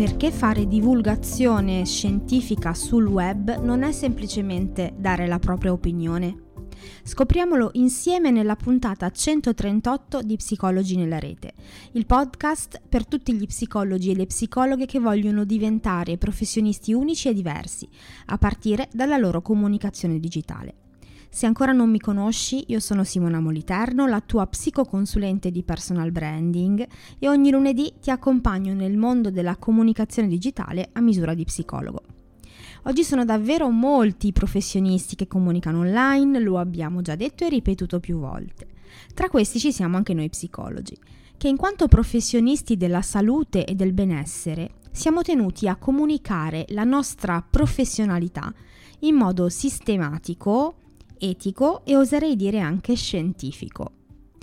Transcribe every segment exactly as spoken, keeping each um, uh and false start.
perché fare divulgazione scientifica sul web non è semplicemente dare la propria opinione. Scopriamolo insieme nella puntata centotrentotto di Psicologi nella Rete, il podcast per tutti gli psicologi e le psicologhe che vogliono diventare professionisti unici e diversi, a partire dalla loro comunicazione digitale. Se ancora non mi conosci, io sono Simona Moliterno, la tua psicoconsulente di personal branding, e ogni lunedì ti accompagno nel mondo della comunicazione digitale a misura di psicologo. Oggi sono davvero molti i professionisti che comunicano online, lo abbiamo già detto e ripetuto più volte. Tra questi ci siamo anche noi psicologi, che in quanto professionisti della salute e del benessere siamo tenuti a comunicare la nostra professionalità in modo sistematico, etico e oserei dire anche scientifico.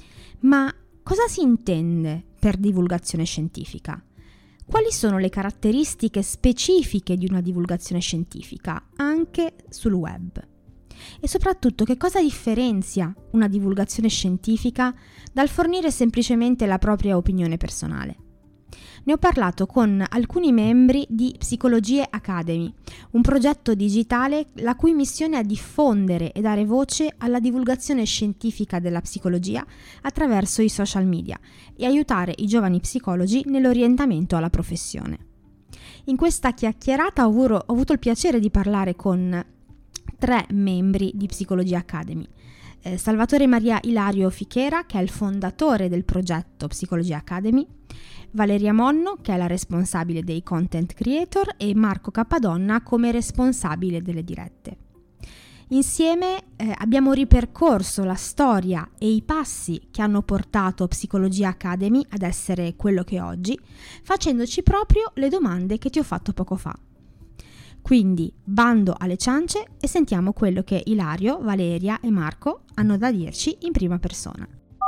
Ma cosa si intende per divulgazione scientifica? Quali sono le caratteristiche specifiche di una divulgazione scientifica, anche sul web? E soprattutto, che cosa differenzia una divulgazione scientifica dal fornire semplicemente la propria opinione personale? Ne ho parlato con alcuni membri di Psychology Academy, un progetto digitale la cui missione è diffondere e dare voce alla divulgazione scientifica della psicologia attraverso i social media e aiutare i giovani psicologi nell'orientamento alla professione. In questa chiacchierata ho avuto, ho avuto il piacere di parlare con tre membri di Psychology Academy. Eh, Salvatore Maria Ilario Fichera, che è il fondatore del progetto Psychology Academy, Valeria Monno, che è la responsabile dei content creator, e Marco Cappadonna come responsabile delle dirette. Insieme eh, abbiamo ripercorso la storia e i passi che hanno portato Psychology Academy ad essere quello che è oggi, facendoci proprio le domande che ti ho fatto poco fa. Quindi bando alle ciance e sentiamo quello che Ilario, Valeria e Marco hanno da dirci in prima persona.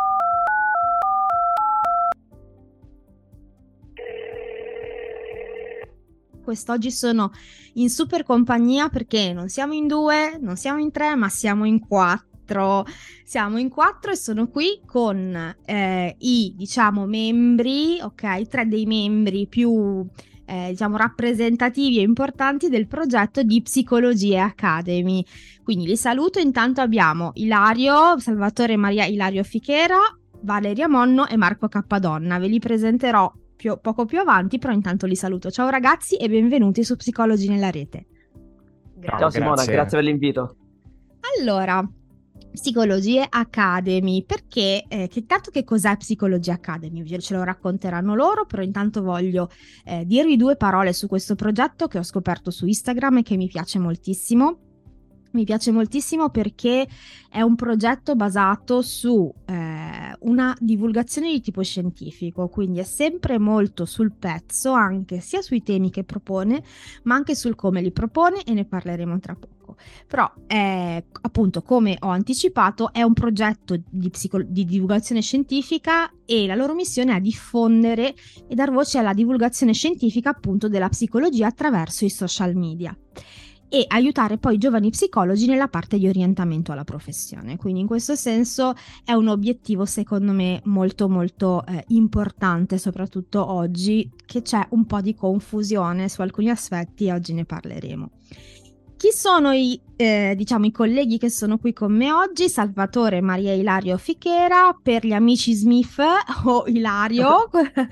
Quest'oggi sono in super compagnia perché non siamo in due, non siamo in tre, ma siamo in quattro. Siamo in quattro e sono qui con eh, i, diciamo, membri, ok, tre dei membri più, eh, diciamo, rappresentativi e importanti del progetto di Psychology Academy. Quindi li saluto. Intanto abbiamo Ilario, Salvatore Maria Ilario Fichera, Valeria Monno e Marco Cappadonna. Ve li presenterò Più, poco più avanti, però intanto li saluto. Ciao ragazzi e benvenuti su Psicologi nella Rete. Grazie. Ciao Simona, grazie. grazie per l'invito. Allora, Psychology Academy, perché, eh, che tanto che cos'è Psychology Academy? Ce lo racconteranno loro, però intanto voglio eh, dirvi due parole su questo progetto che ho scoperto su Instagram e che mi piace moltissimo. Mi piace moltissimo perché è un progetto basato su eh, una divulgazione di tipo scientifico, quindi è sempre molto sul pezzo, anche sia sui temi che propone, ma anche sul come li propone, e ne parleremo tra poco. Però, eh, appunto, come ho anticipato, è un progetto di, psico- di divulgazione scientifica e la loro missione è diffondere e dar voce alla divulgazione scientifica, appunto, della psicologia attraverso i social media, e aiutare poi i giovani psicologi nella parte di orientamento alla professione. Quindi in questo senso è un obiettivo secondo me molto molto eh, importante, soprattutto oggi che c'è un po' di confusione su alcuni aspetti e oggi ne parleremo. Chi sono i, eh, diciamo, i colleghi che sono qui con me oggi? Salvatore Maria Ilario Fichera, per gli amici Smith o Ilario,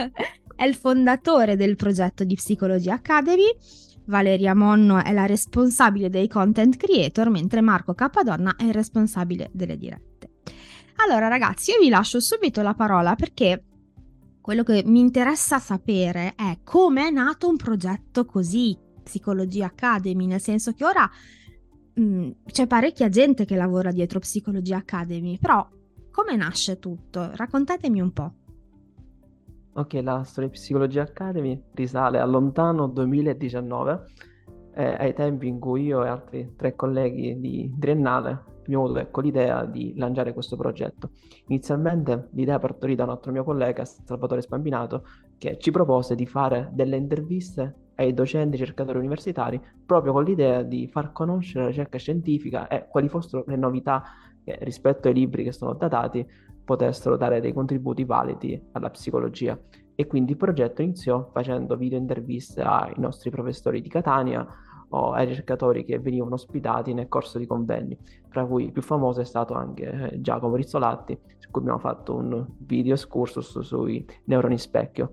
è il fondatore del progetto di Psychology Academy. Valeria Monno è la responsabile dei content creator, mentre Marco Cappadonna è il responsabile delle dirette. Allora ragazzi, io vi lascio subito la parola perché quello che mi interessa sapere è come è nato un progetto così, Psychology Academy, nel senso che ora mh, c'è parecchia gente che lavora dietro Psychology Academy, però come nasce tutto? Raccontatemi un po'. Ok, la storia di Psychology Academy risale al lontano duemiladiciannove, eh, ai tempi in cui io e altri tre colleghi di triennale abbiamo avuto, ecco, l'idea di lanciare questo progetto. Inizialmente l'idea partorì da un altro mio collega, Salvatore Spambinato, che ci propose di fare delle interviste ai docenti e ricercatori universitari proprio con l'idea di far conoscere la ricerca scientifica e quali fossero le novità che rispetto ai libri che sono datati potessero dare dei contributi validi alla psicologia. E quindi il progetto iniziò facendo video interviste ai nostri professori di Catania o ai ricercatori che venivano ospitati nel corso di convegni, tra cui il più famoso è stato anche eh, Giacomo Rizzolatti, su cui abbiamo fatto un video excursus sui neuroni specchio.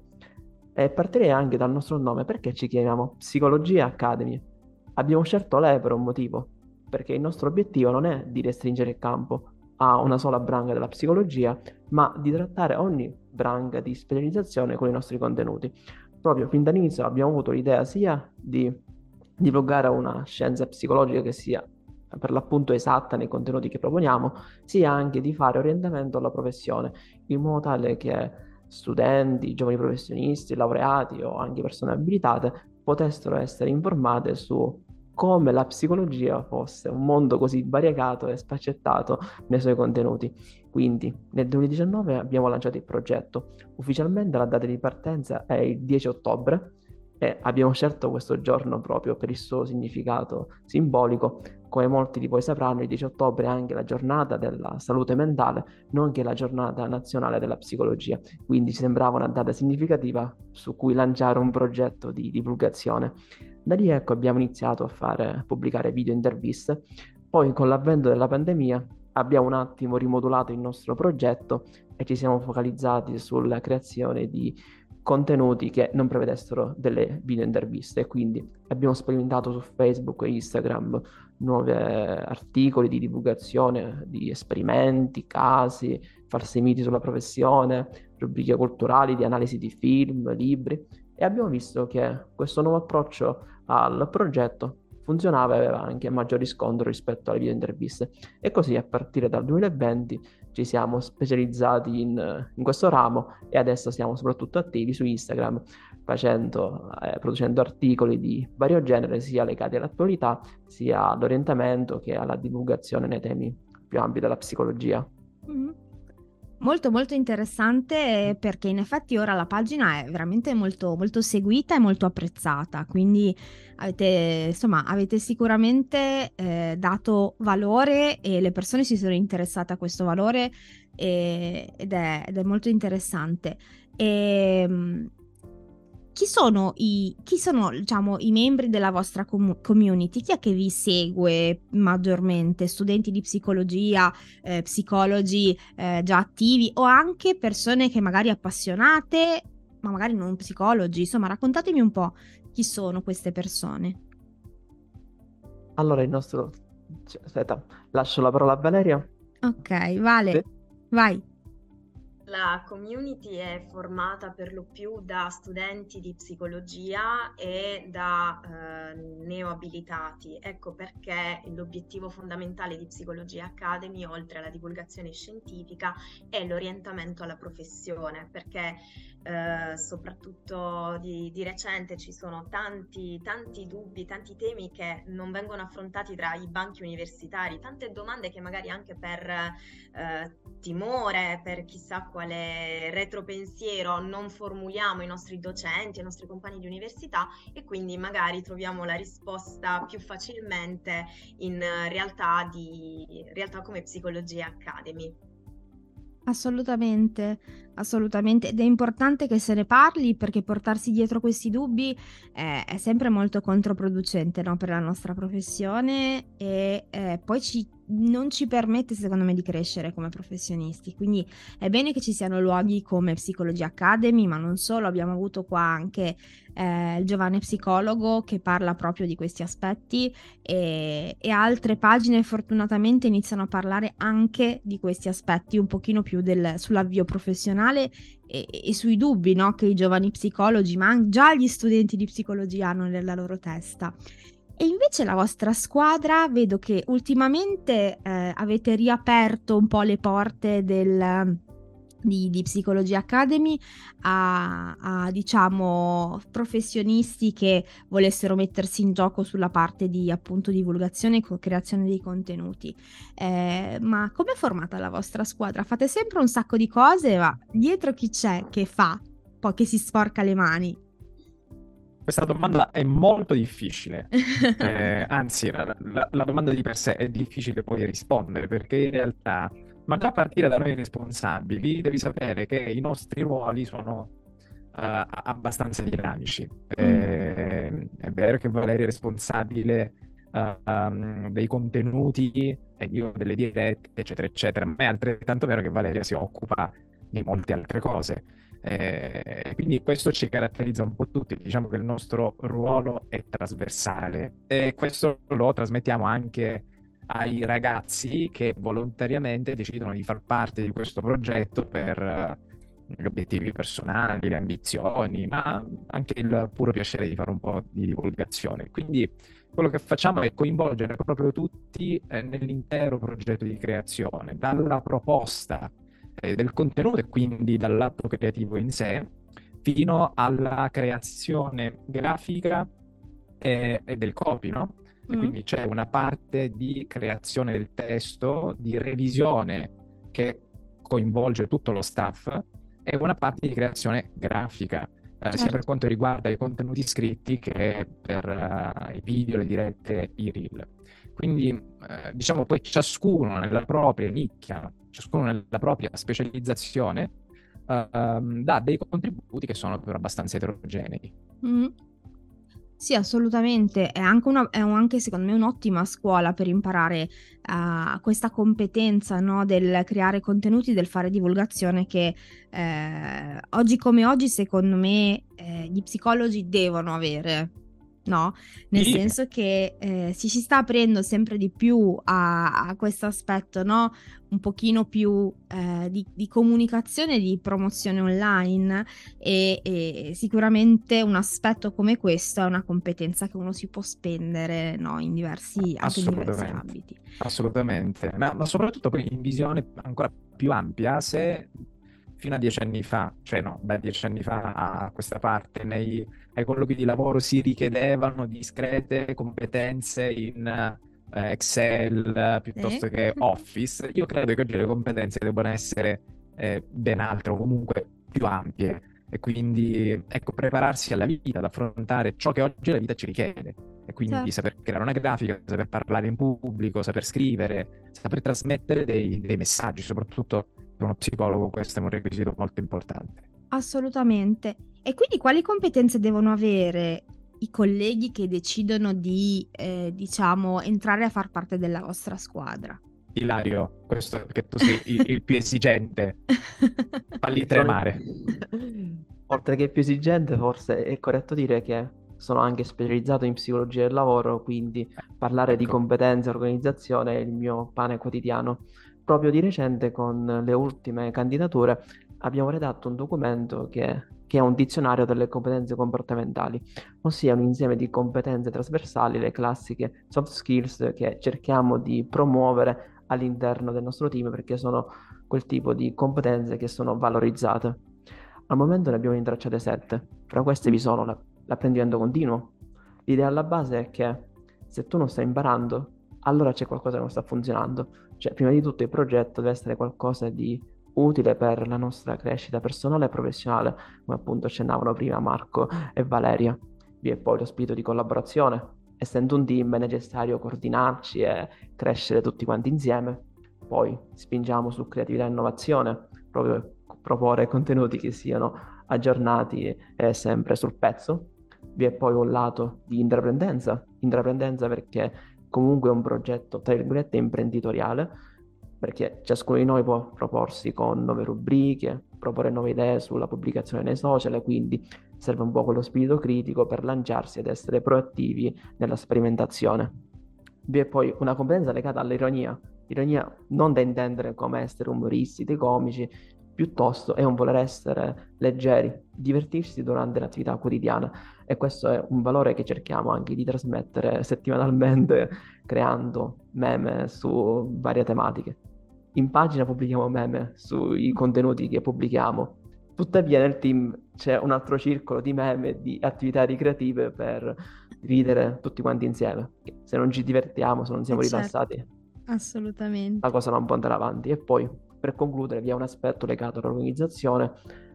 E partirei anche dal nostro nome, perché ci chiamiamo Psicologia Academy. Abbiamo scelto lei per un motivo, perché il nostro obiettivo non è di restringere il campo a una sola branca della psicologia, ma di trattare ogni branca di specializzazione con i nostri contenuti. Proprio fin dall'inizio abbiamo avuto l'idea sia di divulgare una scienza psicologica che sia per l'appunto esatta nei contenuti che proponiamo, sia anche di fare orientamento alla professione, in modo tale che studenti, giovani professionisti, laureati o anche persone abilitate potessero essere informate su come la psicologia fosse un mondo così variegato e sfaccettato nei suoi contenuti. Quindi nel duemiladiciannove abbiamo lanciato il progetto. Ufficialmente la data di partenza è il dieci ottobre e abbiamo scelto questo giorno proprio per il suo significato simbolico. Come molti di voi sapranno, il dieci ottobre è anche la giornata della salute mentale, nonché la giornata nazionale della psicologia. Quindi ci sembrava una data significativa su cui lanciare un progetto di divulgazione. Da lì ecco abbiamo iniziato a fare, a pubblicare video interviste. Poi con l'avvento della pandemia abbiamo un attimo rimodulato il nostro progetto e ci siamo focalizzati sulla creazione di contenuti che non prevedessero delle video interviste. Quindi abbiamo sperimentato su Facebook e Instagram nuovi articoli di divulgazione di esperimenti, casi, falsi miti sulla professione, rubriche culturali di analisi di film, libri, e abbiamo visto che questo nuovo approccio al progetto funzionava e aveva anche maggior riscontro rispetto alle video interviste. E così a partire dal duemilaventi ci siamo specializzati in, in questo ramo e adesso siamo soprattutto attivi su Instagram, facendo, eh, producendo articoli di vario genere, sia legati all'attualità, sia all'orientamento che alla divulgazione nei temi più ampi della psicologia. Mm. Molto molto interessante, perché in effetti ora la pagina è veramente molto, molto seguita e molto apprezzata, quindi avete, insomma, avete sicuramente eh, dato valore e le persone si sono interessate a questo valore, e- ed è, ed è molto interessante. E, chi sono i, chi sono, diciamo, i membri della vostra com- community? Chi è che vi segue maggiormente? Studenti di psicologia, eh, psicologi eh, già attivi, o anche persone che magari appassionate, ma magari non psicologi? Insomma, raccontatemi un po' chi sono queste persone. Allora il nostro... cioè, aspetta, lascio la parola a Valeria. Ok, Vale, Sì. vai. La community è formata per lo più da studenti di psicologia e da eh, neoabilitati. Ecco perché l'obiettivo fondamentale di Psicologia Academy, oltre alla divulgazione scientifica, è l'orientamento alla professione, perché eh, soprattutto di, di recente ci sono tanti, tanti dubbi, tanti temi che non vengono affrontati tra i banchi universitari, tante domande che magari anche per eh, timore, per chissà quale retropensiero non formuliamo ai nostri docenti, ai nostri compagni di università, e quindi magari troviamo la risposta più facilmente in realtà, di, realtà come Psicologia Academy. Assolutamente, assolutamente, ed è importante che se ne parli, perché portarsi dietro questi dubbi è, è sempre molto controproducente, no, per la nostra professione, e eh, poi ci, non ci permette, secondo me, di crescere come professionisti. Quindi è bene che ci siano luoghi come Psicologia Academy, ma non solo. Abbiamo avuto qua anche eh, il giovane psicologo che parla proprio di questi aspetti, e, e altre pagine fortunatamente iniziano a parlare anche di questi aspetti un pochino più del, sull'avvio professionale e, e sui dubbi, no, che i giovani psicologi, ma anche già gli studenti di psicologia hanno nella loro testa. E invece la vostra squadra, vedo che ultimamente eh, avete riaperto un po' le porte del... Di, di Psicologia Academy a, a, diciamo, professionisti che volessero mettersi in gioco sulla parte di, appunto, divulgazione e co-creazione dei contenuti. Eh, ma com'è formata la vostra squadra? Fate sempre un sacco di cose, ma dietro chi c'è che fa, poi che si sporca le mani? Questa domanda è molto difficile, eh, anzi la, la- la domanda di per sé è difficile poi rispondere, perché in realtà, ma già a partire da noi responsabili, devi sapere che i nostri ruoli sono abbastanza dinamici. Mm. Eh, è vero che Valeria è responsabile uh, um, dei contenuti e io delle dirette, eccetera, eccetera, ma è altrettanto vero che Valeria si occupa di molte altre cose. Eh, quindi questo ci caratterizza un po' tutti, diciamo che il nostro ruolo è trasversale e questo lo trasmettiamo anche ai ragazzi che volontariamente decidono di far parte di questo progetto per uh, gli obiettivi personali, le ambizioni, ma anche il puro piacere di fare un po' di divulgazione. Quindi quello che facciamo è coinvolgere proprio tutti eh, nell'intero progetto di creazione, dalla proposta eh, del contenuto e quindi dall'atto creativo in sé, fino alla creazione grafica e, e del copy, no? E Mm. quindi c'è una parte di creazione del testo, di revisione che coinvolge tutto lo staff e una parte di creazione grafica, eh, Certo. sia per quanto riguarda i contenuti scritti che per uh, i video, le dirette, i reel. Quindi eh, diciamo poi ciascuno nella propria nicchia, ciascuno nella propria specializzazione uh, um, dà dei contributi che sono però abbastanza eterogenei. Mm. Sì, assolutamente, è anche, una, è un- anche secondo me un'ottima scuola per imparare uh, questa competenza, no, del creare contenuti, del fare divulgazione che eh, oggi come oggi secondo me eh, gli psicologi devono avere, no? Nel Sì. senso che eh, si ci sta aprendo sempre di più a, a questo aspetto, no? Un pochino più eh, di, di comunicazione, di promozione online e, e sicuramente un aspetto come questo è una competenza che uno si può spendere, no, in diversi, anche in diversi Assolutamente, ambiti. assolutamente, ma, ma soprattutto poi in visione ancora più ampia, se fino a dieci anni fa, cioè no, da dieci anni fa a questa parte, nei, ai colloqui di lavoro si richiedevano discrete competenze in eh, Excel piuttosto Sì. che Office, io credo che oggi le competenze debbano essere eh, ben altre o comunque più ampie e quindi ecco, prepararsi alla vita, ad affrontare ciò che oggi la vita ci richiede. E quindi Certo. saper creare una grafica, saper parlare in pubblico, saper scrivere, saper trasmettere dei, dei messaggi, soprattutto per uno psicologo questo è un requisito molto importante. Assolutamente. E quindi quali competenze devono avere i colleghi che decidono di, eh, diciamo, entrare a far parte della vostra squadra? Ilario, questo che tu sei il, il più esigente, falli tremare. Oltre che più esigente, forse è corretto dire che sono anche specializzato in psicologia del lavoro, quindi parlare Ecco. di competenze e organizzazione è il mio pane quotidiano. Proprio di recente, con le ultime candidature, abbiamo redatto un documento che, che è un dizionario delle competenze comportamentali, ossia un insieme di competenze trasversali, le classiche soft skills che cerchiamo di promuovere all'interno del nostro team perché sono quel tipo di competenze che sono valorizzate. Al momento ne abbiamo intracciate sette, fra queste vi sono la- l'apprendimento continuo. L'idea alla base è che se tu non stai imparando, allora c'è qualcosa che non sta funzionando. Cioè, prima di tutto il progetto deve essere qualcosa di utile per la nostra crescita personale e professionale, come appunto accennavano prima Marco e Valeria. Vi è poi lo spirito di collaborazione. Essendo un team è necessario coordinarci e crescere tutti quanti insieme. Poi spingiamo su creatività e innovazione, proprio proporre contenuti che siano aggiornati e sempre sul pezzo. Vi è poi un lato di intraprendenza, intraprendenza perché comunque è un progetto, tra virgolette, imprenditoriale, perché ciascuno di noi può proporsi con nuove rubriche, proporre nuove idee sulla pubblicazione nei social, quindi serve un po' quello spirito critico per lanciarsi ed essere proattivi nella sperimentazione. Vi è poi una competenza legata all'ironia, ironia non da intendere come essere umoristi, dei comici, piuttosto è un voler essere leggeri, divertirsi durante l'attività quotidiana e questo è un valore che cerchiamo anche di trasmettere settimanalmente creando meme su varie tematiche. In pagina pubblichiamo meme sui contenuti che pubblichiamo, tuttavia nel team c'è un altro circolo di meme, di attività ricreative per ridere tutti quanti insieme. Se non ci divertiamo, se non siamo Eh, certo. rilassati, Assolutamente. la cosa non può andare avanti. E poi, per concludere, vi è un aspetto legato all'organizzazione,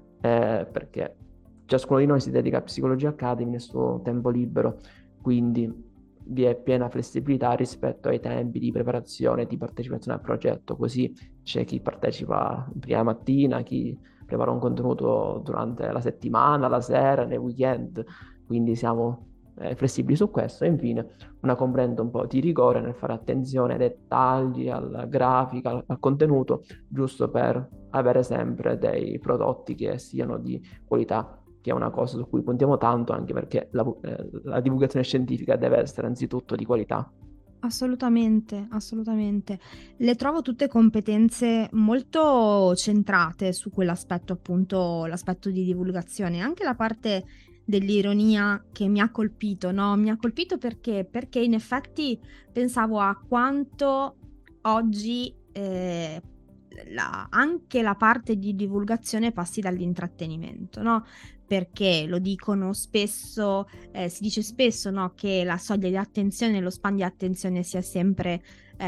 eh, perché ciascuno di noi si dedica a Psicologia Academy nel suo tempo libero, quindi vi è piena flessibilità rispetto ai tempi di preparazione e di partecipazione al progetto, così c'è chi partecipa in prima mattina, chi preparo un contenuto durante la settimana, la sera, nei weekend, quindi siamo eh, flessibili su questo. E infine una componente un po' di rigore nel fare attenzione ai dettagli, alla grafica, al, al contenuto, giusto per avere sempre dei prodotti che siano di qualità, che è una cosa su cui puntiamo tanto, anche perché la, eh, la divulgazione scientifica deve essere anzitutto di qualità. Assolutamente, assolutamente. Le trovo tutte competenze molto centrate su quell'aspetto, appunto, l'aspetto di divulgazione. Anche la parte dell'ironia che mi ha colpito, no? Mi ha colpito perché? Perché in effetti pensavo a quanto oggi eh, la- anche la parte di divulgazione passi dall'intrattenimento, no? Perché lo dicono spesso, eh, si dice spesso, no, che la soglia di attenzione, lo span di attenzione sia sempre,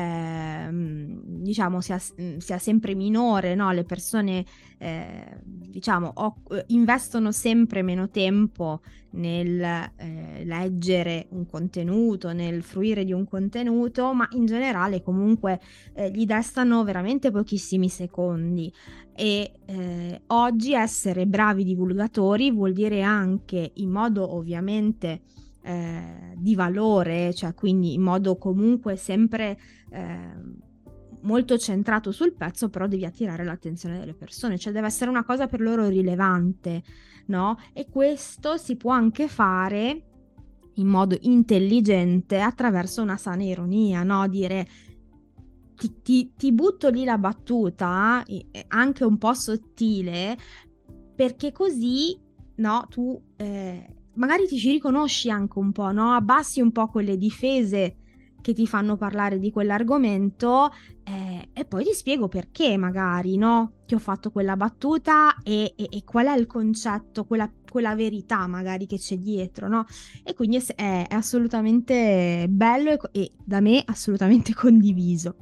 ehm, diciamo, sia, sia sempre minore, no? Le persone, eh, diciamo, o- investono sempre meno tempo nel eh, leggere un contenuto, nel fruire di un contenuto, ma in generale comunque eh, gli destano veramente pochissimi secondi. E eh, oggi essere bravi divulgatori vuol dire anche, in modo ovviamente eh, di valore, cioè quindi in modo comunque sempre eh, molto centrato sul pezzo, però devi attirare l'attenzione delle persone, cioè deve essere una cosa per loro rilevante, no? E questo si può anche fare in modo intelligente attraverso una sana ironia, no? Dire ti, ti, ti butto lì la battuta, eh, anche un po' sottile, perché così, no, tu eh, magari ti ci riconosci anche un po', no? Abbassi un po' quelle difese che ti fanno parlare di quell'argomento eh, e poi ti spiego perché magari, no? Che ho fatto quella battuta e, e, e qual è il concetto, quella, quella verità magari che c'è dietro, no? E quindi è, è, è assolutamente bello e, e da me assolutamente condiviso.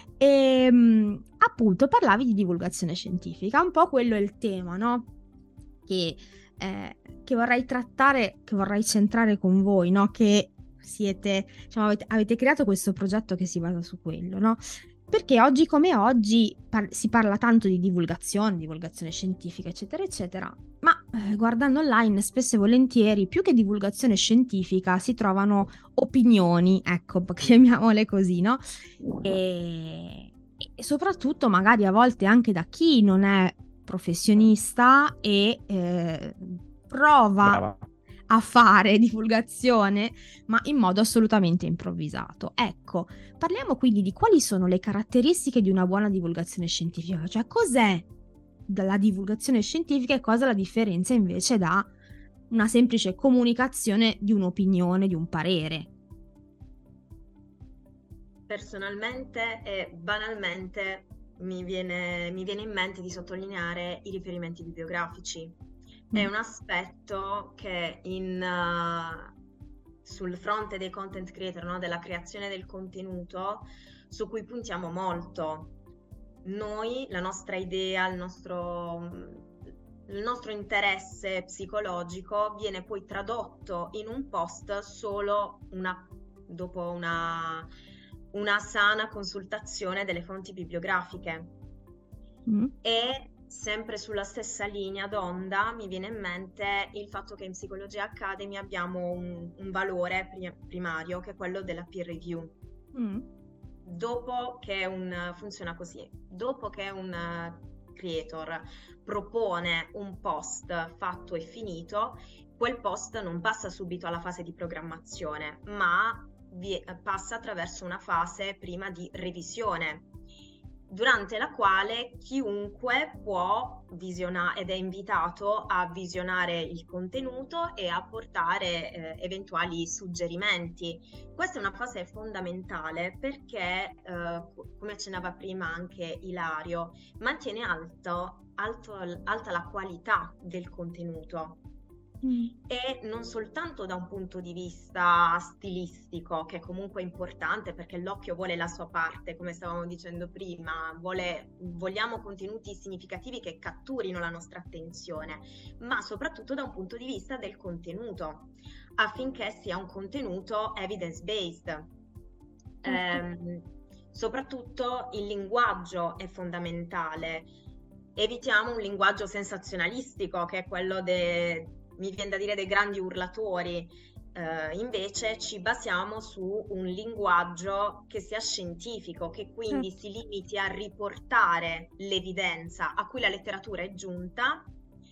E appunto parlavi di divulgazione scientifica, un po' quello è il tema, no? Che, eh, che vorrei trattare, che vorrei centrare con voi, no? Che siete, diciamo, avete, avete creato questo progetto che si basa su quello, no? Perché oggi come oggi par- si parla tanto di divulgazione, divulgazione scientifica, eccetera, eccetera, ma eh, guardando online spesso e volentieri, più che divulgazione scientifica, si trovano opinioni, ecco, chiamiamole così, no? E, e soprattutto magari a volte anche da chi non è professionista e eh, prova Brava. a fare divulgazione, ma in modo assolutamente improvvisato. Ecco, parliamo quindi di quali sono le caratteristiche di una buona divulgazione scientifica, cioè cos'è la divulgazione scientifica e cosa la differenzia invece da una semplice comunicazione di un'opinione, di un parere. Personalmente e banalmente mi viene, mi viene in mente di sottolineare i riferimenti bibliografici. È un aspetto che in, uh, sul fronte dei content creator, no? Della creazione del contenuto, su cui puntiamo molto. Noi, la nostra idea, il nostro, il nostro interesse psicologico viene poi tradotto in un post solo una, dopo una, una sana consultazione delle fonti bibliografiche. Mm. E sempre sulla stessa linea d'onda mi viene in mente il fatto che in Psychology Academy abbiamo un, un valore pri- primario, che è quello della peer review. Mm. Dopo che un funziona così, dopo che un creator propone un post fatto e finito, quel post non passa subito alla fase di programmazione, ma vi, passa attraverso una fase prima di revisione, durante la quale chiunque può visionare ed è invitato a visionare il contenuto e a portare eh, eventuali suggerimenti. Questa è una fase fondamentale perché, eh, come accennava prima anche Ilario, mantiene alto, alto, alta la qualità del contenuto. Mm. E non soltanto da un punto di vista stilistico, che è comunque importante perché l'occhio vuole la sua parte, come stavamo dicendo prima, vuole, vogliamo contenuti significativi che catturino la nostra attenzione, ma soprattutto da un punto di vista del contenuto, affinché sia un contenuto evidence-based. Ehm, soprattutto il linguaggio è fondamentale. evitiamo un linguaggio sensazionalistico, che è quello de, mi viene da dire, dei grandi urlatori. Uh, invece ci basiamo su un linguaggio che sia scientifico, che quindi Certo. si limiti a riportare l'evidenza a cui la letteratura è giunta,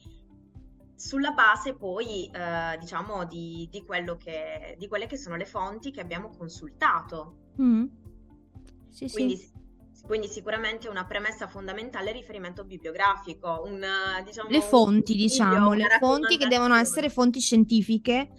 sulla base poi uh, diciamo di, di quello che di quelle che sono le fonti che abbiamo consultato. Mm. Sì, Quindi, sì. quindi sicuramente una premessa fondamentale è il riferimento bibliografico, un, diciamo, Le fonti, un diciamo, consiglio, le una fonti che devono essere raccomandazione. fonti scientifiche,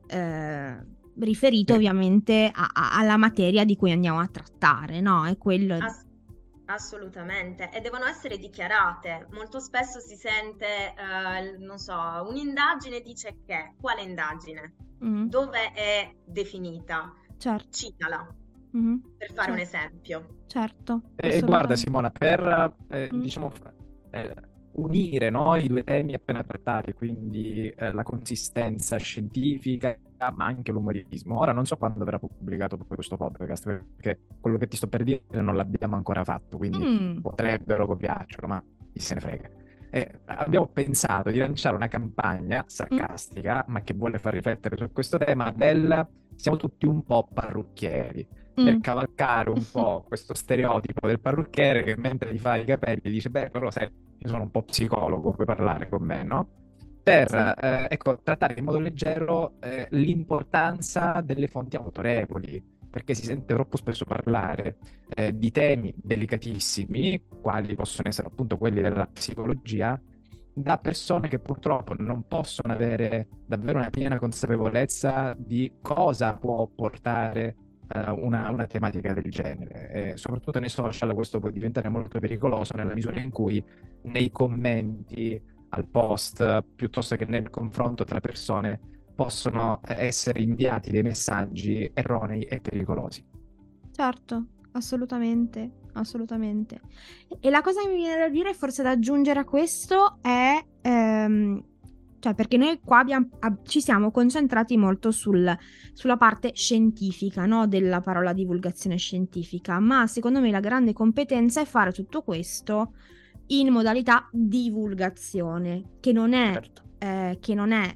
eh, riferite Sì. ovviamente a- a- alla materia di cui andiamo a trattare, no? È quello. Ass- assolutamente, e devono essere dichiarate. Molto spesso si sente, eh, non so, un'indagine dice che, quale indagine? Mm. Dove è definita? Certo. Citala, Mhm. per fare un Certo. esempio. Certo, E guarda assolutamente. Simona, per eh, Mm. diciamo eh, unire, no, i due temi appena trattati, quindi eh, la consistenza scientifica, ma anche l'umorismo. Ora non so quando verrà pubblicato poi questo podcast, perché quello che ti sto per dire non l'abbiamo ancora fatto, quindi Mm. potrebbero copiarcelo, ma chi se ne frega. E abbiamo pensato di lanciare una campagna sarcastica, ma che vuole far riflettere su questo tema del siamo tutti un po' parrucchieri, per Mm. cavalcare un po' questo stereotipo del parrucchiere che mentre gli fa i capelli dice beh, però sai, io sono un po' psicologo, puoi parlare con me, no? Per Sì. eh, ecco, trattare in modo leggero eh, l'importanza delle fonti autorevoli, perché si sente troppo spesso parlare eh, di temi delicatissimi, quali possono essere appunto quelli della psicologia, da persone che purtroppo non possono avere davvero una piena consapevolezza di cosa può portare uh, una, una tematica del genere. E soprattutto nei social questo può diventare molto pericoloso nella misura in cui nei commenti al post, piuttosto che nel confronto tra persone, possono essere inviati dei messaggi erronei e pericolosi. Certo, assolutamente, assolutamente. E la cosa che mi viene da dire, forse da aggiungere a questo, è, ehm, cioè perché noi qua abbiamo, ab- ci siamo concentrati molto sul, sulla parte scientifica, no? Della parola divulgazione scientifica, ma secondo me la grande competenza è fare tutto questo in modalità divulgazione, che non è, Certo. eh, che non è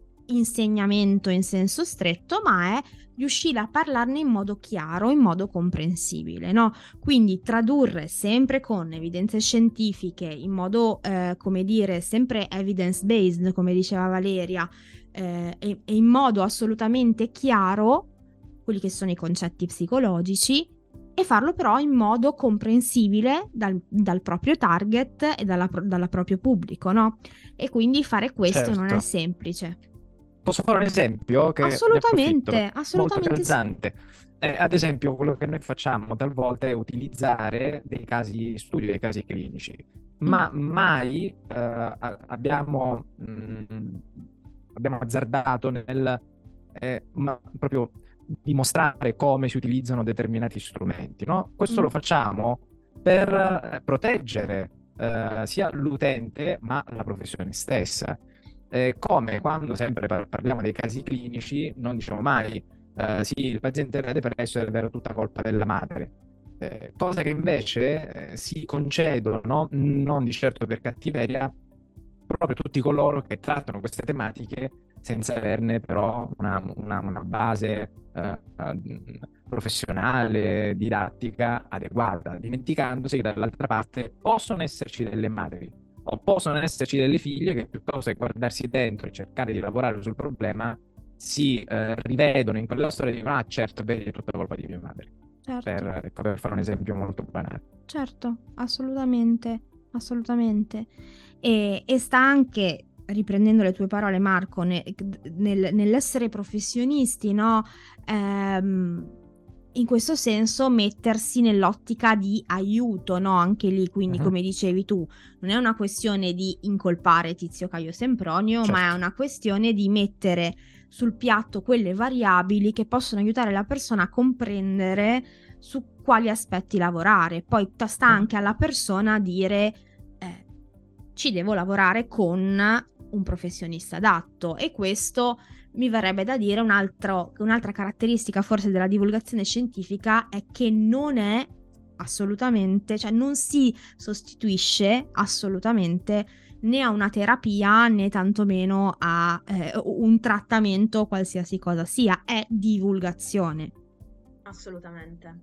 insegnamento in senso stretto, ma è riuscire a parlarne in modo chiaro, in modo comprensibile, no? Quindi tradurre sempre con evidenze scientifiche, in modo, eh, come dire, sempre evidence-based, come diceva Valeria, eh, e, e in modo assolutamente chiaro quelli che sono i concetti psicologici, e farlo però in modo comprensibile dal, dal proprio target e dalla, dal proprio pubblico, no? E quindi fare questo non è Certo. semplice. Posso fare un esempio che Assolutamente, ne approfitto, molto assolutamente sì. calzante. Eh, ad esempio, quello che noi facciamo talvolta è utilizzare dei casi studio, dei casi clinici, ma mai eh, a- abbiamo, mh, abbiamo azzardato nel eh, ma proprio dimostrare come si utilizzano determinati strumenti, no? Questo Mm. lo facciamo per eh, proteggere eh, sia l'utente ma la professione stessa. Eh, come quando sempre par- parliamo dei casi clinici, non diciamo mai eh, sì, il paziente era depresso ed è vero tutta colpa della madre. Eh, cosa che invece eh, si concedono, non di certo per cattiveria, proprio tutti coloro che trattano queste tematiche senza averne però una, una, una base eh, professionale, didattica adeguata, dimenticandosi che dall'altra parte possono esserci delle madri o possono esserci delle figlie che piuttosto che guardarsi dentro e cercare di lavorare sul problema si eh, rivedono in quella storia e dicono ah certo, vedi, è tutta colpa di mia madre. Certo. Per, ecco, per fare un esempio molto banale. Certo, assolutamente, assolutamente. E, e sta anche, riprendendo le tue parole Marco, ne- nel- nell'essere professionisti, no? Ehm, in questo senso mettersi nell'ottica di aiuto, no? Anche lì, quindi Mhm. come dicevi tu, non è una questione di incolpare Tizio Caio Sempronio, ma è Certo. una questione di mettere sul piatto quelle variabili che possono aiutare la persona a comprendere su quali aspetti lavorare. Poi ta- sta anche alla persona dire eh, ci devo lavorare con un professionista adatto, e questo mi verrebbe da dire un altro, un'altra caratteristica forse della divulgazione scientifica è che non è assolutamente, cioè non si sostituisce assolutamente né a una terapia né tantomeno a eh, un trattamento, qualsiasi cosa sia, è divulgazione. Assolutamente.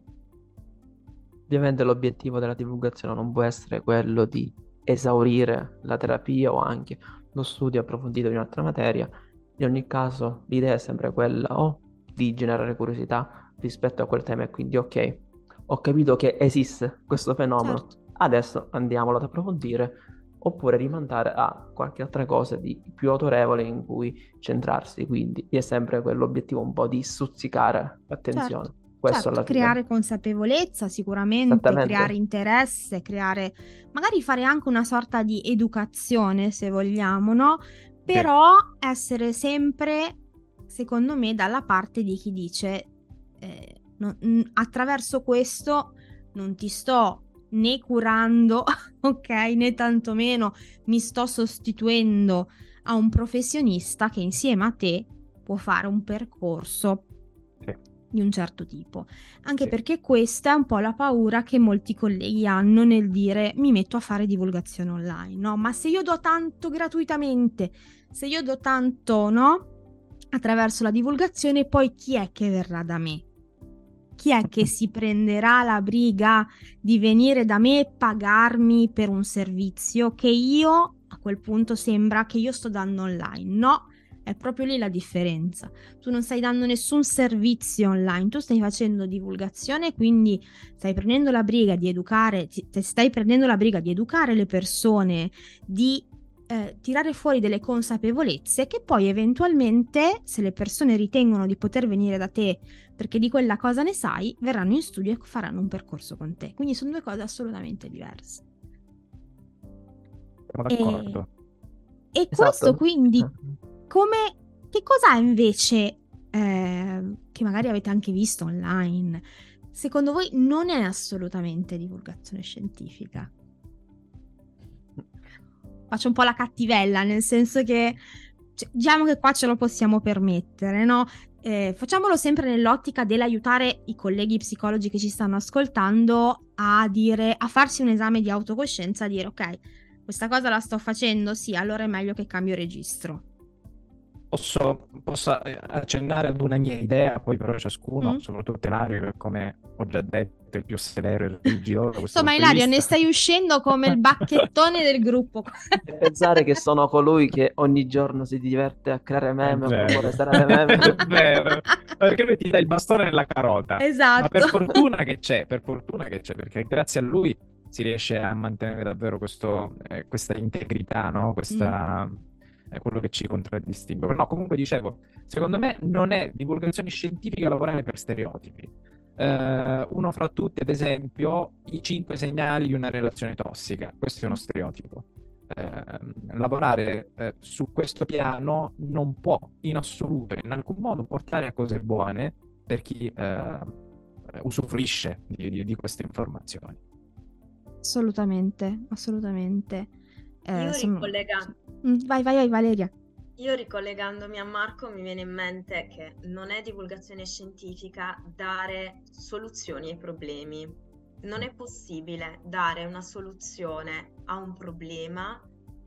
Ovviamente l'obiettivo della divulgazione non può essere quello di esaurire la terapia o anche lo studio approfondito di un'altra materia. In ogni caso, l'idea è sempre quella o di generare curiosità rispetto a quel tema e quindi ok, ho capito che esiste questo fenomeno, Certo. adesso andiamolo ad approfondire, oppure rimandare a qualche altra cosa di più autorevole in cui centrarsi, quindi è sempre quell'obiettivo un po' di stuzzicare l'attenzione. Certo. Questo Certo, alla fine. creare consapevolezza sicuramente, Esattamente. creare interesse, creare, magari fare anche una sorta di educazione, se vogliamo, no? Però essere sempre, secondo me, dalla parte di chi dice eh, no- n- attraverso questo non ti sto né curando, ok, né tantomeno mi sto sostituendo a un professionista che insieme a te può fare un percorso Sì. di un certo tipo, anche Sì. perché questa è un po' la paura che molti colleghi hanno nel dire mi metto a fare divulgazione online, no? Ma se io do tanto gratuitamente, se io do tanto, no? Attraverso la divulgazione, poi chi è che verrà da me? Chi è che si prenderà la briga di venire da me e pagarmi per un servizio che io, a quel punto sembra che io sto dando online? No, è proprio lì la differenza. Tu non stai dando nessun servizio online, tu stai facendo divulgazione, quindi stai prendendo la briga di educare, ti- ti stai prendendo la briga di educare le persone, di eh, tirare fuori delle consapevolezze che poi eventualmente, se le persone ritengono di poter venire da te perché di quella cosa ne sai, verranno in studio e faranno un percorso con te. Quindi sono due cose assolutamente diverse. Siamo E, d'accordo. e Esatto. questo quindi, come, che cosa invece, eh, che magari avete anche visto online, secondo voi non è assolutamente divulgazione scientifica? Faccio un po' la cattivella, nel senso che cioè, diciamo che qua ce lo possiamo permettere, no? Eh, facciamolo sempre nell'ottica dell'aiutare i colleghi psicologi che ci stanno ascoltando a dire, a farsi un esame di autocoscienza, a dire ok, questa cosa la sto facendo, sì, allora è meglio che cambio registro. Posso, posso accennare ad una mia idea, poi però ciascuno, Mm? soprattutto Ilario, che come ho già detto è il più severo e rigido da questo Insomma, punto di Ilario, ne vista. stai uscendo come il bacchettone del gruppo. E pensare che sono colui che ogni giorno si diverte a creare meme o È vero. propone serate meme. È vero, perché lui ti dà il bastone nella carota. Esatto. Ma per fortuna che c'è, per fortuna che c'è, perché grazie a lui si riesce a mantenere davvero questo, eh, questa integrità, no? Questa, è quello che ci contraddistingue. No, comunque dicevo, secondo me non è divulgazione scientifica lavorare per stereotipi. Eh, uno fra tutti, ad esempio, i cinque segnali di una relazione tossica. Questo è uno stereotipo. Eh, lavorare eh, su questo piano non può in assoluto, in alcun modo, portare a cose buone per chi eh, usufruisce di, di, di queste informazioni. Assolutamente, assolutamente. Eh, Io sono- ricollega- Mm, Vai, vai, vai, Valeria. Io ricollegandomi a Marco mi viene in mente che non è divulgazione scientifica dare soluzioni ai problemi. Non è possibile dare una soluzione a un problema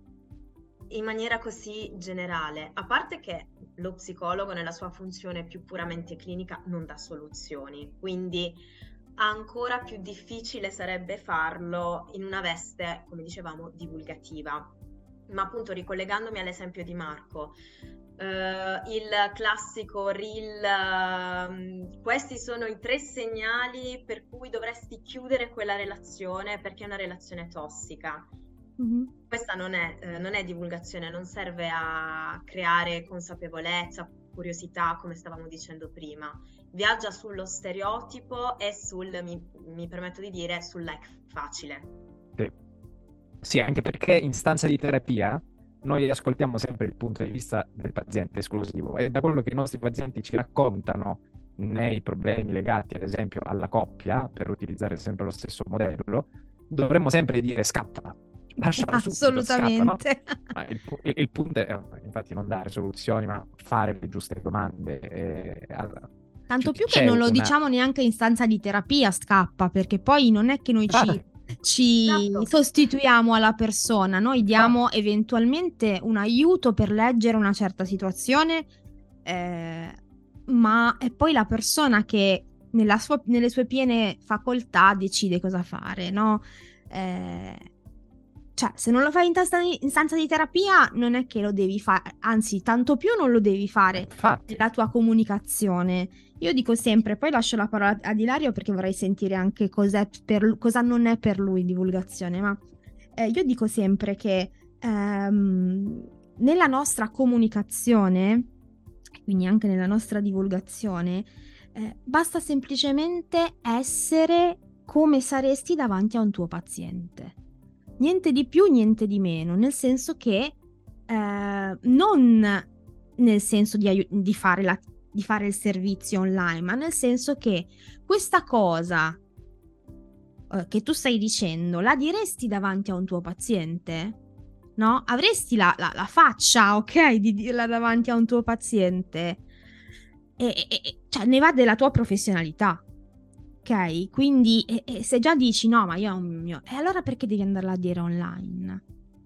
in maniera così generale, a parte che lo psicologo nella sua funzione più puramente clinica non dà soluzioni, quindi ancora più difficile sarebbe farlo in una veste, come dicevamo, divulgativa. Ma appunto ricollegandomi all'esempio di Marco, eh, il classico reel, ehm, questi sono i tre segnali per cui dovresti chiudere quella relazione perché è una relazione tossica. Mhm. Questa non è, eh, non è divulgazione, non serve a creare consapevolezza, curiosità, come stavamo dicendo prima. Viaggia sullo stereotipo e sul, mi, mi permetto di dire, sul like facile. Sì. Sì, anche perché in stanza di terapia noi ascoltiamo sempre il punto di vista del paziente esclusivo e da quello che i nostri pazienti ci raccontano nei problemi legati ad esempio alla coppia, per utilizzare sempre lo stesso modello, dovremmo sempre dire scappa, lascialo subito, scappa, no? Assolutamente. Ma il, pu- il- il punto è infatti non dare soluzioni, ma fare le giuste domande. E, alla- Tanto Cioè, più che c'è non lo una... diciamo neanche in stanza di terapia, scappa, perché poi non è che noi ci, Ah, ci Esatto. sostituiamo alla persona, noi ah, diamo eventualmente un aiuto per leggere una certa situazione, eh, ma è poi la persona che nella sua- nelle sue piene facoltà decide cosa fare, no? Eh, cioè, se non lo fai in, tasta- in stanza di terapia, non è che lo devi fare, anzi, tanto più non lo devi fare infatti, nella tua comunicazione. Io dico sempre, poi lascio la parola ad Ilario perché vorrei sentire anche cos'è per, cosa non è per lui divulgazione, ma eh, io dico sempre che ehm, nella nostra comunicazione, quindi anche nella nostra divulgazione, eh, basta semplicemente essere come saresti davanti a un tuo paziente. Niente di più, niente di meno, nel senso che eh, non nel senso di, aiu- di fare la- di fare il servizio online, ma nel senso che questa cosa eh, che tu stai dicendo la diresti davanti a un tuo paziente? No? Avresti la, la- la faccia, ok, di dirla davanti a un tuo paziente? E, e- e- cioè, ne va della tua professionalità. Ok, quindi e, e se già dici no, ma io ho un mio... E allora perché devi andarla a dire online?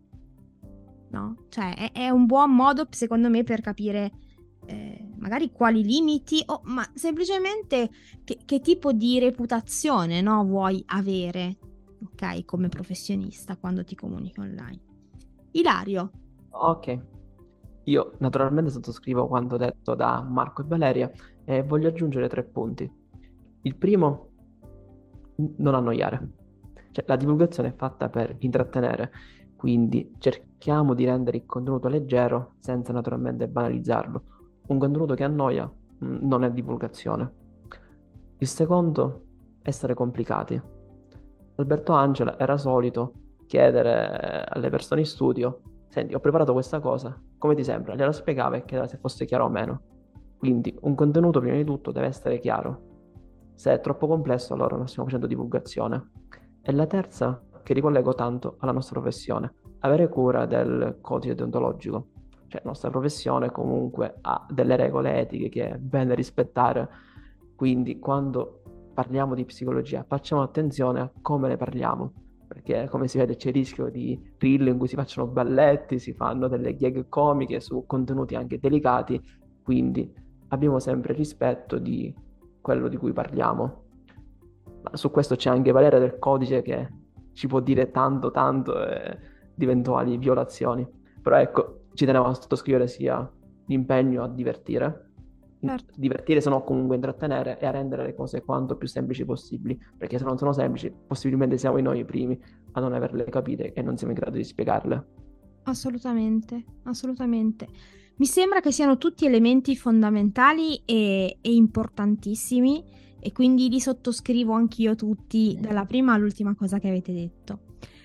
No? Cioè, è, è un buon modo, secondo me, per capire eh, magari quali limiti, o ma semplicemente che, che tipo di reputazione, no, vuoi avere, ok, come professionista quando ti comunichi online. Ilario. Ok, io naturalmente sottoscrivo quanto detto da Marco e Valeria e voglio aggiungere tre punti. Il primo, n- non annoiare. Cioè, la divulgazione è fatta per intrattenere, quindi cerchiamo di rendere il contenuto leggero senza naturalmente banalizzarlo. Un contenuto che annoia, mm, non è divulgazione. Il secondo, essere complicati. Alberto Angela era solito chiedere alle persone in studio: senti, ho preparato questa cosa, come ti sembra? Glielo spiegava e chiedeva se fosse chiaro o meno. Quindi un contenuto prima di tutto deve essere chiaro. Se è troppo complesso, allora non stiamo facendo divulgazione. E la terza, che ricollego tanto alla nostra professione, avere cura del codice deontologico. Cioè, la nostra professione comunque ha delle regole etiche che è bene rispettare, quindi quando parliamo di psicologia facciamo attenzione a come ne parliamo, perché come si vede c'è il rischio di reel in cui si facciano balletti, si fanno delle gag comiche su contenuti anche delicati, quindi abbiamo sempre rispetto di quello di cui parliamo. Ma su questo c'è anche Valeria del codice che ci può dire tanto tanto eh, di eventuali violazioni. Però ecco, ci tenevo a sottoscrivere sia l'impegno a divertire, Certo. divertire se no comunque intrattenere e a rendere le cose quanto più semplici possibili, perché se non sono semplici possibilmente siamo noi i primi a non averle capite e non siamo in grado di spiegarle. Assolutamente, assolutamente. Mi sembra che siano tutti elementi fondamentali e, e importantissimi e quindi li sottoscrivo anch'io tutti dalla prima all'ultima cosa che avete detto.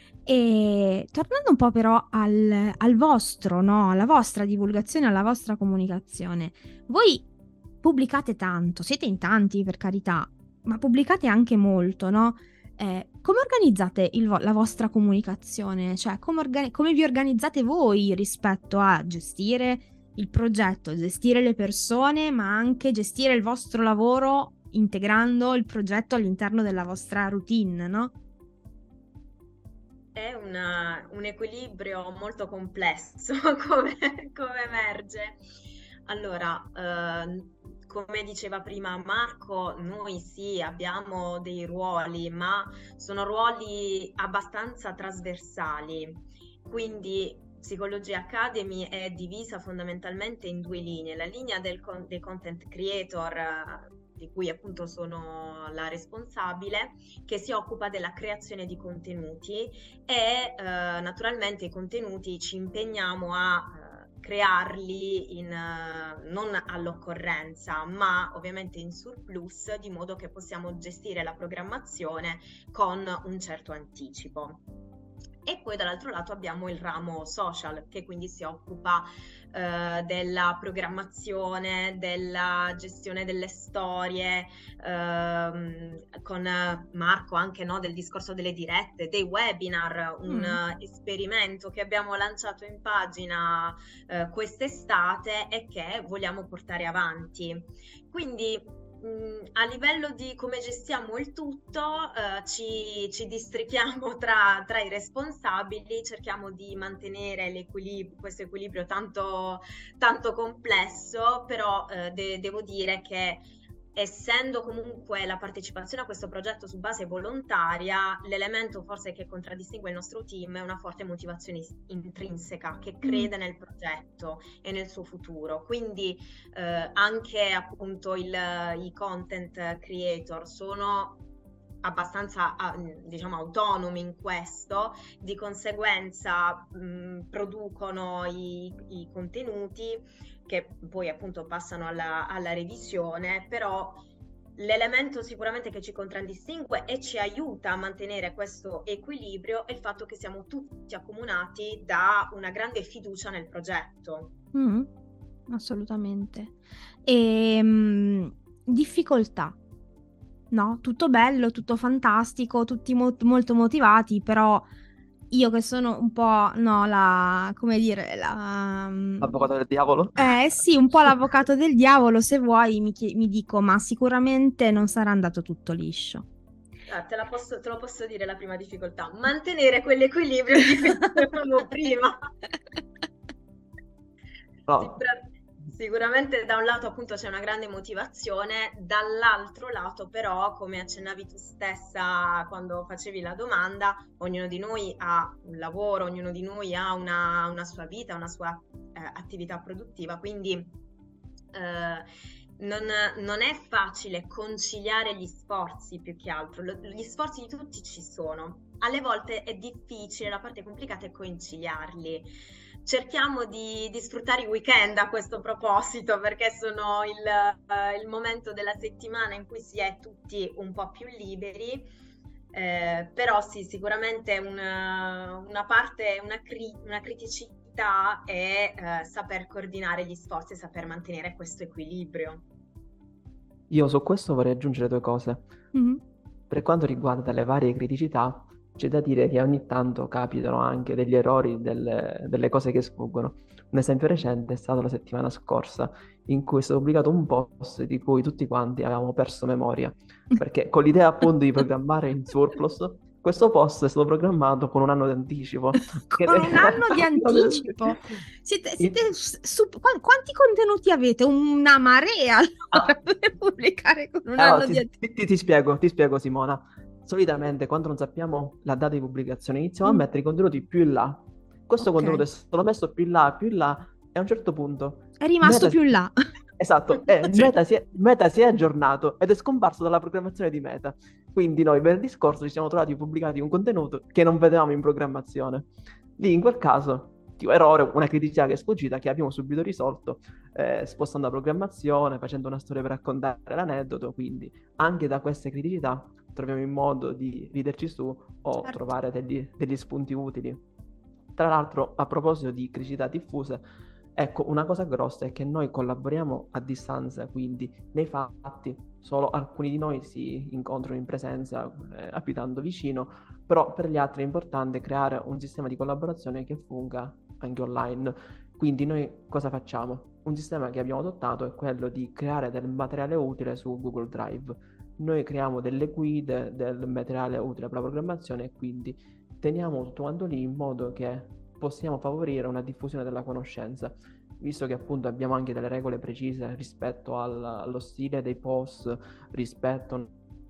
E tornando un po' però al, al vostro, no? Alla vostra divulgazione, alla vostra comunicazione, voi pubblicate tanto, siete in tanti per carità, ma pubblicate anche molto, no? Eh, come organizzate il vo- la vostra comunicazione? Cioè, come, organi- come vi organizzate voi rispetto a gestire il progetto, gestire le persone, ma anche gestire il vostro lavoro integrando il progetto all'interno della vostra routine, no? È una- un equilibrio molto complesso, come, come emerge. Allora, ehm, come diceva prima Marco, noi sì, abbiamo dei ruoli, ma sono ruoli abbastanza trasversali. Quindi Psychology Academy è divisa fondamentalmente in due linee: la linea del con- dei content creator, eh, di cui appunto sono la responsabile, che si occupa della creazione di contenuti e eh, naturalmente i contenuti ci impegniamo a eh, crearli in, eh, non all'occorrenza, ma ovviamente in surplus, di modo che possiamo gestire la programmazione con un certo anticipo. E poi dall'altro lato abbiamo il ramo social, che quindi si occupa eh, della programmazione, della gestione delle storie, ehm, con Marco anche, no, del discorso delle dirette, dei webinar, un Mm. eh, esperimento che abbiamo lanciato in pagina eh, quest'estate e che vogliamo portare avanti. Quindi mh, a livello di come gestiamo il tutto, eh, ci, ci districhiamo tra, tra i responsabili, cerchiamo di mantenere l'equilibrio, questo equilibrio tanto, tanto complesso, però eh, de- devo dire che essendo comunque la partecipazione a questo progetto su base volontaria, l'elemento forse che contraddistingue il nostro team è una forte motivazione is- intrinseca che crede nel progetto e nel suo futuro. Quindi eh, anche appunto il, i content creator sono abbastanza ah, diciamo autonomi in questo, di conseguenza mh, producono i, i contenuti che poi appunto passano alla, alla revisione, però l'elemento sicuramente che ci contraddistingue e ci aiuta a mantenere questo equilibrio è il fatto che siamo tutti accomunati da una grande fiducia nel progetto. Mm, assolutamente. E mh, difficoltà, no? Tutto bello, tutto fantastico, tutti mo- molto motivati, però io che sono un po', no, la, come dire, la... L'avvocato del diavolo? Eh sì, un po' l'avvocato del diavolo, se vuoi, mi, chie- mi dico, ma sicuramente non sarà andato tutto liscio. Ah, te la posso, te lo posso dire la prima difficoltà, mantenere quell'equilibrio di cui dicevamo prima. No. Sicura- sicuramente da un lato appunto c'è una grande motivazione, dall'altro lato però, come accennavi tu stessa quando facevi la domanda, ognuno di noi ha un lavoro, ognuno di noi ha una, una sua vita, una sua eh, attività produttiva, quindi eh, non, non è facile conciliare gli sforzi più che altro. Lo- gli sforzi di tutti ci sono. Alle volte è difficile, la parte complicata è conciliarli. Cerchiamo di, di sfruttare i weekend a questo proposito, perché sono il, eh, il momento della settimana in cui si è tutti un po' più liberi. Eh, però sì, sicuramente una, una parte, una, cri- una criticità è eh, saper coordinare gli sforzi e saper mantenere questo equilibrio. Io su questo vorrei aggiungere due cose. Mhm. Per quanto riguarda le varie criticità, c'è da dire che ogni tanto capitano anche degli errori, delle, delle cose che sfuggono. Un esempio recente è stato la settimana scorsa, in cui è stato pubblicato un post di cui tutti quanti avevamo perso memoria, perché con l'idea appunto di programmare in surplus, questo post è stato programmato con un anno di anticipo. Con un anno di anticipo? Siete, siete su, qu- quanti contenuti avete? Una marea allora Ah. per pubblicare con un Allora, anno ti, di anticipo. ti- ti spiego, ti spiego Simona. Solitamente quando non sappiamo la data di pubblicazione iniziamo Mm. a mettere i contenuti più in là. Questo Ok. contenuto è stato messo più in là, più in là e a un certo punto È rimasto Meta più si- in là. Esatto, e Sì. Meta si è, Meta si è aggiornato ed è scomparso dalla programmazione di Meta. Quindi noi venerdì scorso ci siamo trovati pubblicati un contenuto che non vedevamo in programmazione. Lì in quel caso, tipo, errore, una criticità che è sfuggita che abbiamo subito risolto eh, spostando la programmazione, facendo una storia per raccontare l'aneddoto, quindi anche da queste criticità troviamo il modo di riderci su o Certo. trovare degli, degli spunti utili. Tra l'altro, a proposito di criticità diffuse, ecco, una cosa grossa è che noi collaboriamo a distanza, quindi nei fatti solo alcuni di noi si incontrano in presenza, eh, abitando vicino, però per gli altri è importante creare un sistema di collaborazione che funga anche online. Quindi noi cosa facciamo? Un sistema che abbiamo adottato è quello di creare del materiale utile su Google Drive. Noi creiamo delle guide, del materiale utile per la programmazione e quindi teniamo tutto quanto lì in modo che possiamo favorire una diffusione della conoscenza, visto che appunto abbiamo anche delle regole precise rispetto al, allo stile dei post, rispetto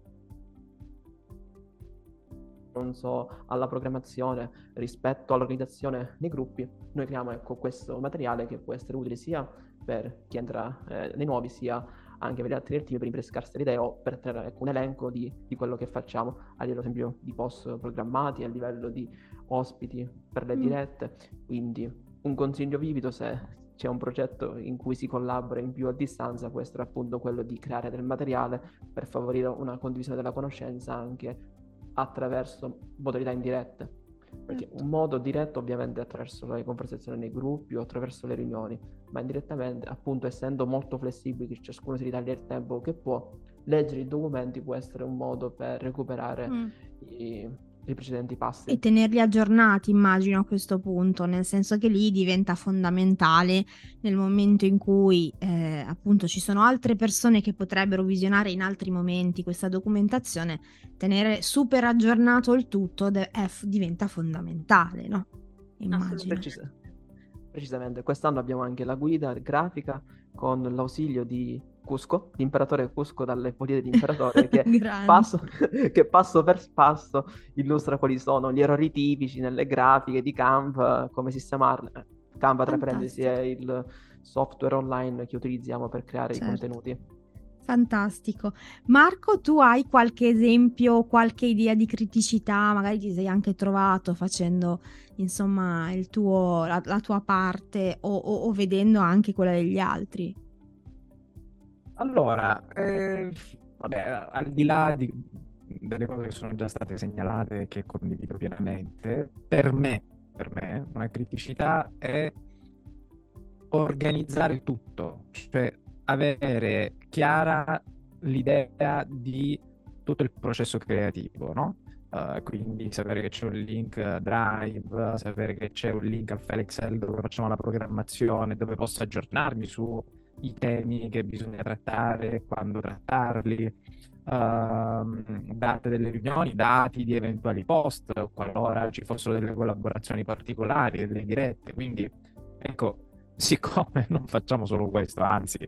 non so, alla programmazione, rispetto all'organizzazione nei gruppi, noi creiamo ecco questo materiale che può essere utile sia per chi entra eh, nei nuovi, sia anche per gli altri del team per rinfrescarsi le idee o per tenere ecco, un elenco di, di quello che facciamo a livello, ad esempio, di post programmati, a livello di ospiti per le Mm. dirette. Quindi un consiglio vivido, se c'è un progetto in cui si collabora in più a distanza, questo è appunto quello di creare del materiale per favorire una condivisione della conoscenza anche attraverso modalità indirette. Perché Certo. un modo diretto ovviamente è attraverso le conversazioni nei gruppi o attraverso le riunioni, ma indirettamente, appunto, essendo molto flessibili, che ciascuno si ritaglia il tempo che può, leggere i documenti può essere un modo per recuperare Mm. i, i precedenti passi. E tenerli aggiornati, immagino, a questo punto, nel senso che lì diventa fondamentale nel momento in cui eh, appunto ci sono altre persone che potrebbero visionare in altri momenti questa documentazione, tenere super aggiornato il tutto de- è, diventa fondamentale, no? Immagino. Precis- precisamente, quest'anno abbiamo anche la guida grafica con l'ausilio di Cusco, l'imperatore Cusco dalle fotide di imperatore, che Grande. passo, che passo per passo illustra quali sono gli errori tipici nelle grafiche di Canva, come sistemarle. Canva, tra parentesi, è il software online che utilizziamo per creare Certo. i contenuti. Fantastico. Marco, tu hai qualche esempio, qualche idea di criticità? Magari ti sei anche trovato facendo, insomma, il tuo, la, la tua parte o, o, o vedendo anche quella degli altri? Allora, eh, vabbè, al di là di- delle cose che sono già state segnalate e che condivido pienamente, per me, per me, una criticità è organizzare tutto, cioè avere chiara l'idea di tutto il processo creativo, no? Uh, quindi sapere che c'è un link Drive, sapere che c'è un link al file Excel dove facciamo la programmazione, dove posso aggiornarmi sui temi che bisogna trattare, quando trattarli, uh, date delle riunioni, dati di eventuali post, qualora ci fossero delle collaborazioni particolari, delle dirette. Quindi, ecco, siccome non facciamo solo questo, anzi,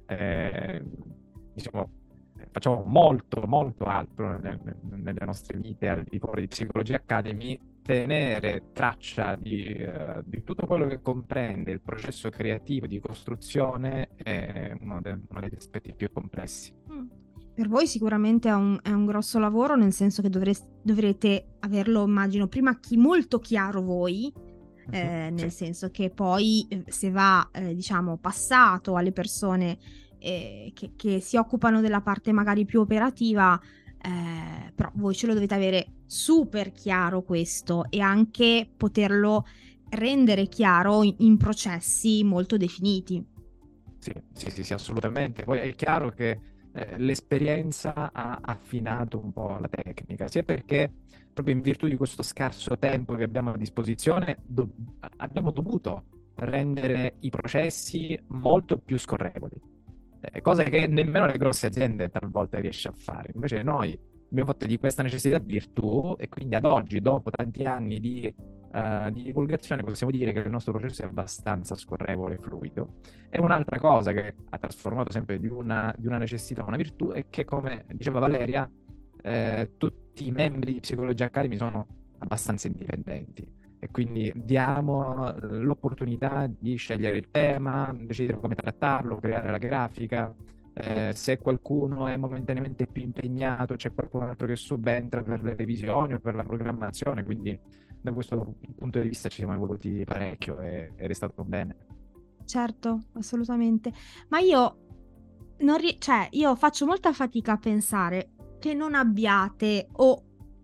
eh, diciamo, facciamo molto, molto altro nelle, nelle nostre vite al di fuori di Psychology Academy, tenere traccia di, uh, di tutto quello che comprende il processo creativo di costruzione è uno, de- uno degli aspetti più complessi. Per voi sicuramente è un, è un grosso lavoro, nel senso che dovreste, dovrete averlo, immagino, prima chi molto chiaro voi, eh, nel Sì. senso che poi eh, se va, eh, diciamo, passato alle persone eh, che, che si occupano della parte magari più operativa, eh, però voi ce lo dovete avere super chiaro questo e anche poterlo rendere chiaro in, in processi molto definiti. Sì, sì, sì, sì, assolutamente. Poi è chiaro che eh, l'esperienza ha affinato un po' la tecnica, sia perché proprio in virtù di questo scarso tempo che abbiamo a disposizione do- abbiamo dovuto rendere i processi molto più scorrevoli, eh, cosa che nemmeno le grosse aziende talvolta riesce a fare. Invece noi abbiamo fatto di questa necessità virtù e quindi ad oggi, dopo tanti anni di, uh, di divulgazione, possiamo dire che il nostro processo è abbastanza scorrevole e fluido. E un'altra cosa che ha trasformato sempre di una, di una necessità una virtù è che, come diceva Valeria, eh, tutti i membri di Psychology Academy sono abbastanza indipendenti e quindi diamo l'opportunità di scegliere il tema, decidere come trattarlo, creare la grafica. Eh, se qualcuno è momentaneamente più impegnato, c'è qualcun altro che subentra per le revisioni o per la programmazione, quindi da questo punto di vista ci siamo evoluti parecchio e, ed è stato bene. Certo, assolutamente. Ma io non ri- cioè, io faccio molta fatica a pensare che non abbiate o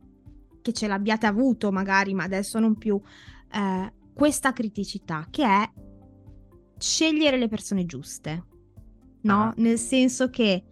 che ce l'abbiate avuto magari, ma adesso non più, eh, questa criticità che è scegliere le persone giuste, no? Ah. Nel senso che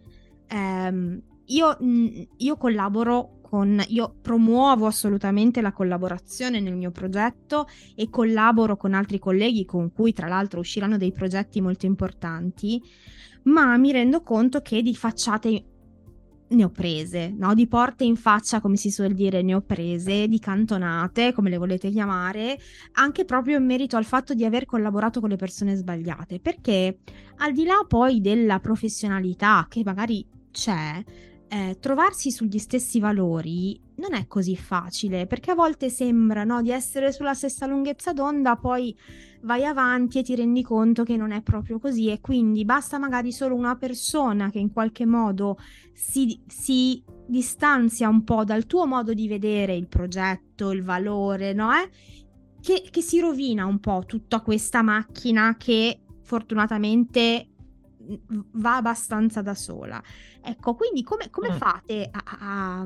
ehm, io, mh, io collaboro con, io promuovo assolutamente la collaborazione nel mio progetto e collaboro con altri colleghi con cui tra l'altro usciranno dei progetti molto importanti, ma mi rendo conto che di facciate ne ho prese, no? Di porte in faccia, come si suol dire, ne ho prese, di cantonate, come le volete chiamare, anche proprio in merito al fatto di aver collaborato con le persone sbagliate, perché al di là poi della professionalità che magari c'è, eh, trovarsi sugli stessi valori non è così facile, perché a volte sembra, no, di essere sulla stessa lunghezza d'onda, poi vai avanti e ti rendi conto che non è proprio così e quindi basta magari solo una persona che in qualche modo si, si distanzia un po' dal tuo modo di vedere il progetto, il valore, no? Eh? Che, che si rovina un po' tutta questa macchina che fortunatamente va abbastanza da sola. Ecco, quindi come, come Mm. fate a, a,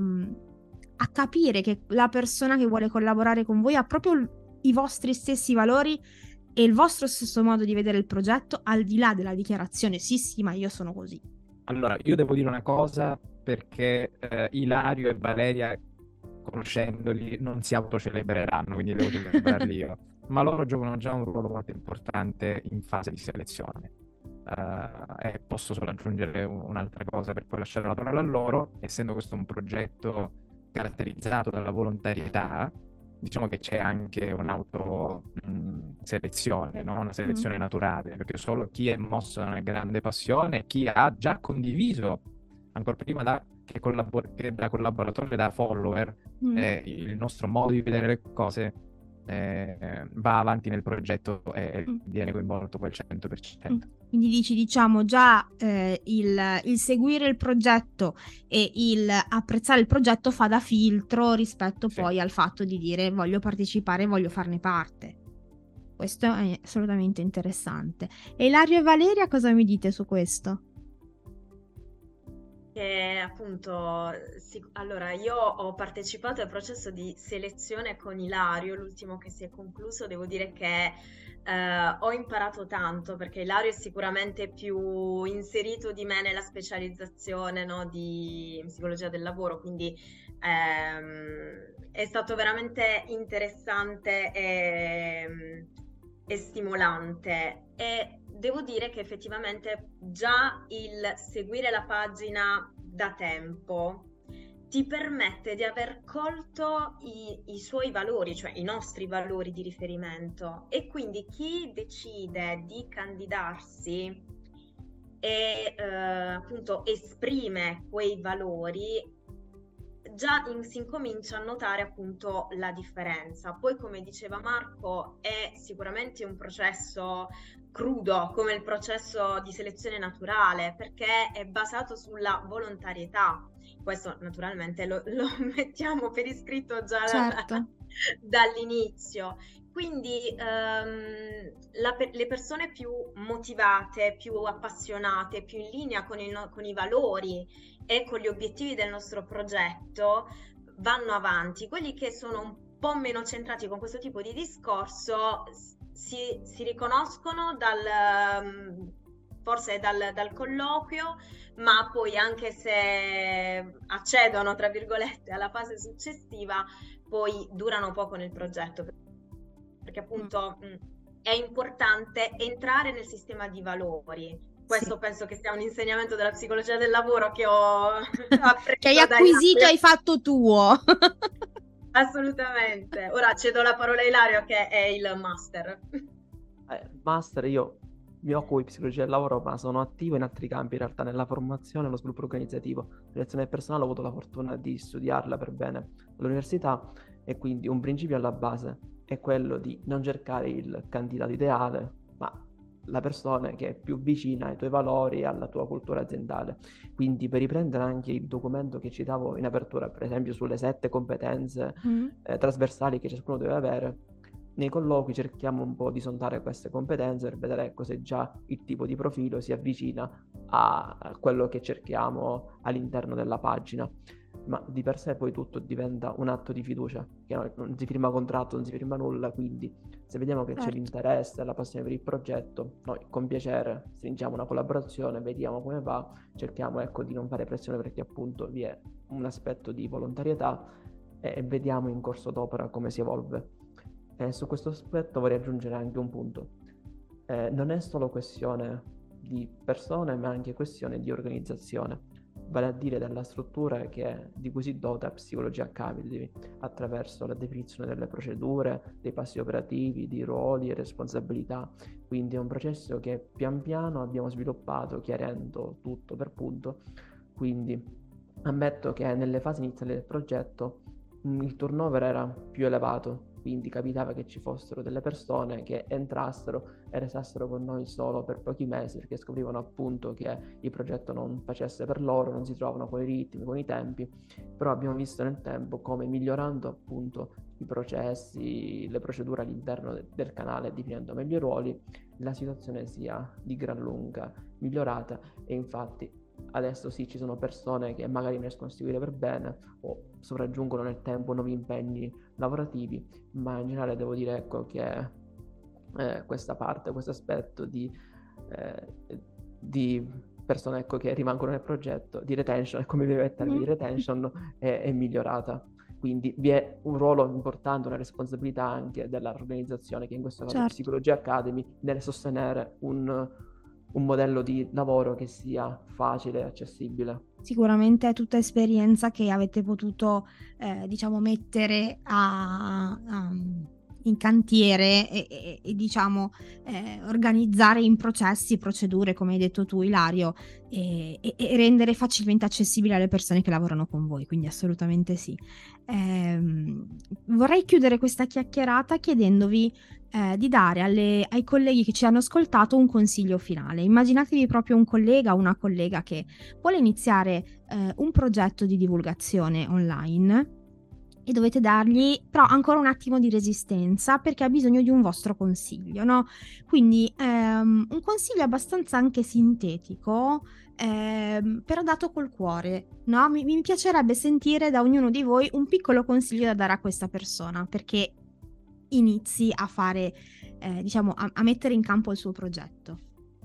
a capire che la persona che vuole collaborare con voi ha proprio i vostri stessi valori e il vostro stesso modo di vedere il progetto, al di là della dichiarazione sì sì ma io sono così? Allora, io devo dire una cosa perché eh, Ilario e Valeria conoscendoli, non si autocelebreranno, quindi devo celebrarli io. Ma loro giocano già un ruolo molto importante in fase di selezione. Uh, e posso solo aggiungere un'altra cosa per poi lasciare la parola a loro. Essendo questo un progetto caratterizzato dalla volontarietà, diciamo che c'è anche un'auto-selezione, no? Una selezione mm. naturale, perché solo chi è mosso da una grande passione, chi ha già condiviso, ancora prima da, che, collabor- che da collaboratore, da follower, mm. eh, il nostro modo di vedere le cose, eh, va avanti nel progetto e mm. viene coinvolto quel cento per cento. Mm. Quindi dici, diciamo, già eh, il, il seguire il progetto e il apprezzare il progetto fa da filtro rispetto sì. poi al fatto di dire voglio partecipare, voglio farne parte. Questo è assolutamente interessante. E Ilario e Valeria, cosa mi dite su questo? Che appunto, sì, allora io ho partecipato al processo di selezione con Ilario, l'ultimo che si è concluso. Devo dire che eh, ho imparato tanto, perché Ilario è sicuramente più inserito di me nella specializzazione, no, di psicologia del lavoro, quindi ehm, è stato veramente interessante e, e stimolante. E devo dire che effettivamente già il seguire la pagina da tempo ti permette di aver colto i, i suoi valori, cioè i nostri valori di riferimento, e quindi chi decide di candidarsi e eh, appunto esprime quei valori già in, si incomincia a notare appunto la differenza. Poi, come diceva Marco, è sicuramente un processo crudo, come il processo di selezione naturale, perché è basato sulla volontarietà. Questo naturalmente lo, lo mettiamo per iscritto già certo. da, dall'inizio. Quindi ehm, la, le persone più motivate, più appassionate, più in linea con, il, con i valori e con gli obiettivi del nostro progetto vanno avanti. Quelli che sono un po' meno centrati con questo tipo di discorso si, si riconoscono dal, forse dal, dal colloquio, ma poi anche se accedono, tra virgolette, alla fase successiva, poi durano poco nel progetto, perché appunto mh, è importante entrare nel sistema di valori. Questo sì. Penso che sia un insegnamento della psicologia del lavoro che ho appreso che hai acquisito e hai fatto tuo. Assolutamente. Ora cedo la parola a Ilario, che è il master. Eh, master, io mi occupo di psicologia del lavoro, ma sono attivo in altri campi, in realtà nella formazione e lo sviluppo organizzativo. Relazione del personale ho avuto la fortuna di studiarla per bene all'università, e quindi un principio alla base è quello di non cercare il candidato ideale, ma la persona che è più vicina ai tuoi valori e alla tua cultura aziendale. Quindi, per riprendere anche il documento che citavo in apertura, per esempio sulle sette competenze mm. eh, trasversali che ciascuno deve avere, nei colloqui cerchiamo un po' di sondare queste competenze per vedere, ecco, se già il tipo di profilo si avvicina a quello che cerchiamo all'interno della pagina. Ma di per sé poi tutto diventa un atto di fiducia, che non si firma contratto, non si firma nulla, quindi se vediamo che certo. c'è l'interesse, la passione per il progetto, noi con piacere stringiamo una collaborazione, vediamo come va, cerchiamo, ecco, di non fare pressione, perché appunto vi è un aspetto di volontarietà, e, e vediamo in corso d'opera come si evolve. E su questo aspetto vorrei aggiungere anche un punto. Eh, non è solo questione di persone, ma anche questione di organizzazione, vale a dire della struttura che, di cui si dota Psicologia Academy, attraverso la definizione delle procedure, dei passi operativi, di ruoli e responsabilità. Quindi è un processo che pian piano abbiamo sviluppato, chiarendo tutto per punto. Quindi ammetto che nelle fasi iniziali del progetto mh, il turnover era più elevato, quindi capitava che ci fossero delle persone che entrassero e restassero con noi solo per pochi mesi, perché scoprivano appunto che il progetto non facesse per loro, non si trovavano con i ritmi, con i tempi. Però abbiamo visto nel tempo come, migliorando appunto i processi, le procedure all'interno de- del canale, definendo meglio i ruoli, la situazione sia di gran lunga migliorata. E infatti adesso sì, ci sono persone che magari riescono a seguire per bene o sopraggiungono nel tempo nuovi impegni lavorativi, ma in generale devo dire, ecco, che eh, questa parte, questo aspetto di, eh, di persone, ecco, che rimangono nel progetto, di retention, come vive il termine di retention, è, è migliorata. quindi vi è un ruolo importante, una responsabilità anche dell'organizzazione, che in questo caso è Certo. Psychology Academy, nel sostenere un, un modello di lavoro che sia facile e accessibile. Sicuramente è tutta esperienza che avete potuto, eh, diciamo, mettere a, a- in cantiere e, e- e, diciamo, eh, organizzare in processi, procedure, come hai detto tu, Ilario, e, e- e rendere facilmente accessibile alle persone che lavorano con voi, quindi assolutamente sì. Ehm, vorrei chiudere questa chiacchierata chiedendovi eh, di dare alle- ai colleghi che ci hanno ascoltato un consiglio finale. Immaginatevi proprio un collega o una collega che vuole iniziare eh, un progetto di divulgazione online e dovete dargli però ancora un attimo di resistenza perché ha bisogno di un vostro consiglio, no? Quindi ehm, un consiglio abbastanza anche sintetico, ehm, però dato col cuore, no? Mi, mi piacerebbe sentire da ognuno di voi un piccolo consiglio da dare a questa persona perché inizi a fare, eh, diciamo, a, a mettere in campo il suo progetto.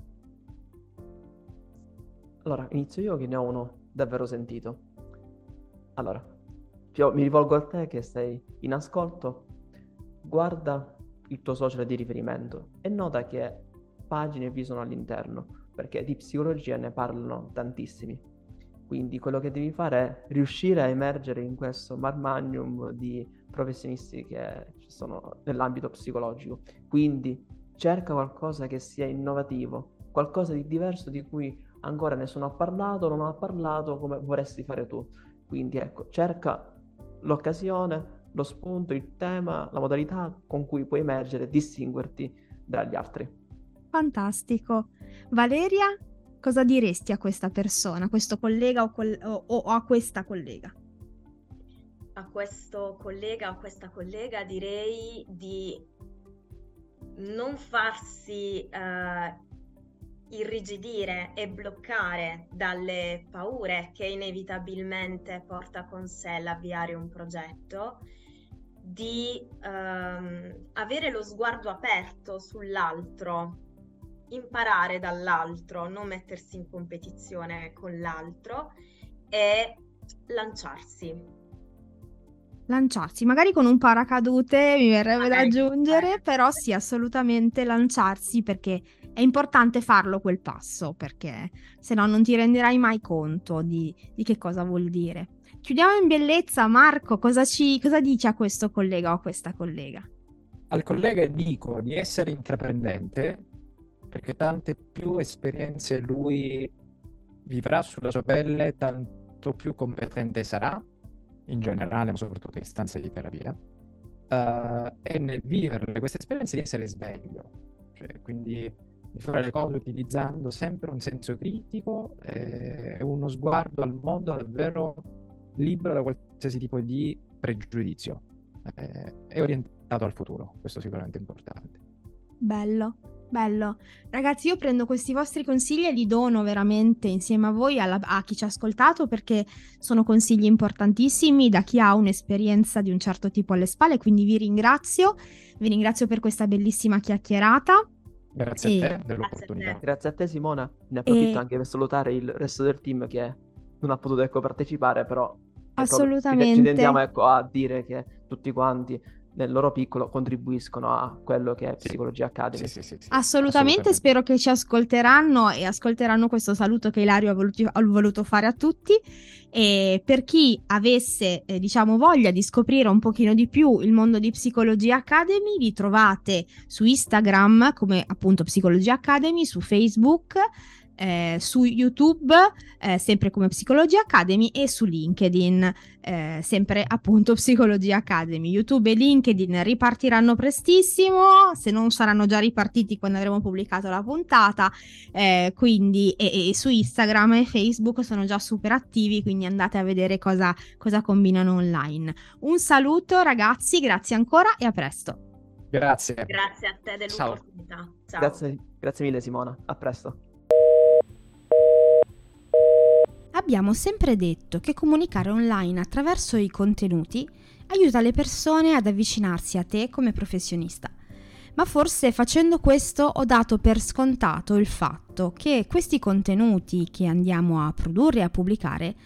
Allora, inizio io che ne ho uno davvero sentito. Allora, Pio, mi rivolgo a te che sei in ascolto, guarda il tuo social di riferimento e nota che pagine vi sono all'interno, perché di psicologia ne parlano tantissimi. Quindi quello che devi fare è riuscire a emergere in questo marmanium di professionisti che ci sono nell'ambito psicologico. Quindi cerca qualcosa che sia innovativo, qualcosa di diverso di cui ancora nessuno ha parlato, non ha parlato come vorresti fare tu. Quindi ecco, cerca l'occasione, lo spunto, il tema, la modalità con cui puoi emergere e distinguerti dagli altri. Fantastico. Valeria, cosa diresti a questa persona, a questo collega o, col- o- o a questa collega? A questo collega o a questa collega direi di non farsi eh, irrigidire e bloccare dalle paure che inevitabilmente porta con sé l'avviare un progetto, di ehm, avere lo sguardo aperto sull'altro, imparare dall'altro, non mettersi in competizione con l'altro e lanciarsi. Lanciarsi, magari con un paracadute mi verrebbe da Magari, aggiungere, eh. però sì, assolutamente lanciarsi perché è importante farlo quel passo, perché se no non ti renderai mai conto di, di che cosa vuol dire. Chiudiamo in bellezza, Marco, cosa, ci, cosa dici a questo collega o a questa collega? Al collega dico di essere intraprendente, perché tante più esperienze lui vivrà sulla sua pelle, tanto più competente sarà, in generale, ma soprattutto in stanze di terapia, uh, e nel vivere queste esperienze di essere sveglio, cioè, quindi di fare le cose utilizzando sempre un senso critico e uno sguardo al mondo davvero libero da qualsiasi tipo di pregiudizio eh, e orientato al futuro. Questo è sicuramente importante. Bello, bello. Ragazzi, io prendo questi vostri consigli e li dono veramente insieme a voi, alla- a chi ci ha ascoltato, perché sono consigli importantissimi da chi ha un'esperienza di un certo tipo alle spalle, quindi vi ringrazio, vi ringrazio per questa bellissima chiacchierata. Grazie E- a te dell'opportunità. Grazie a te Simona, ne approfitto E- anche per salutare il resto del team che non ha potuto ecco, partecipare, però è proprio- ci- Assolutamente. ci tendiamo ecco, a dire che tutti quanti nel loro piccolo contribuiscono a quello che è Sì. Psychology Academy. Sì, sì, sì, sì. Assolutamente, spero che ci ascolteranno e ascolteranno questo saluto che Ilario ha voluto, ha voluto fare a tutti. E per chi avesse, eh, diciamo, voglia di scoprire un pochino di più il mondo di Psychology Academy, vi trovate su Instagram come appunto Psychology Academy, su Facebook, eh, su YouTube, eh, sempre come Psychology Academy, e su LinkedIn, eh, sempre appunto Psychology Academy. YouTube e LinkedIn ripartiranno prestissimo, se non saranno già ripartiti quando avremo pubblicato la puntata, eh, quindi e, e su Instagram e Facebook sono già super attivi, quindi andate a vedere cosa, cosa combinano online. Un saluto ragazzi, grazie ancora e a presto. Grazie. Grazie a te dell'opportunità. Ciao. Grazie, grazie mille Simona, a presto. Abbiamo sempre detto che comunicare online attraverso i contenuti aiuta le persone ad avvicinarsi a te come professionista. Ma forse facendo questo ho dato per scontato il fatto che questi contenuti che andiamo a produrre e a pubblicare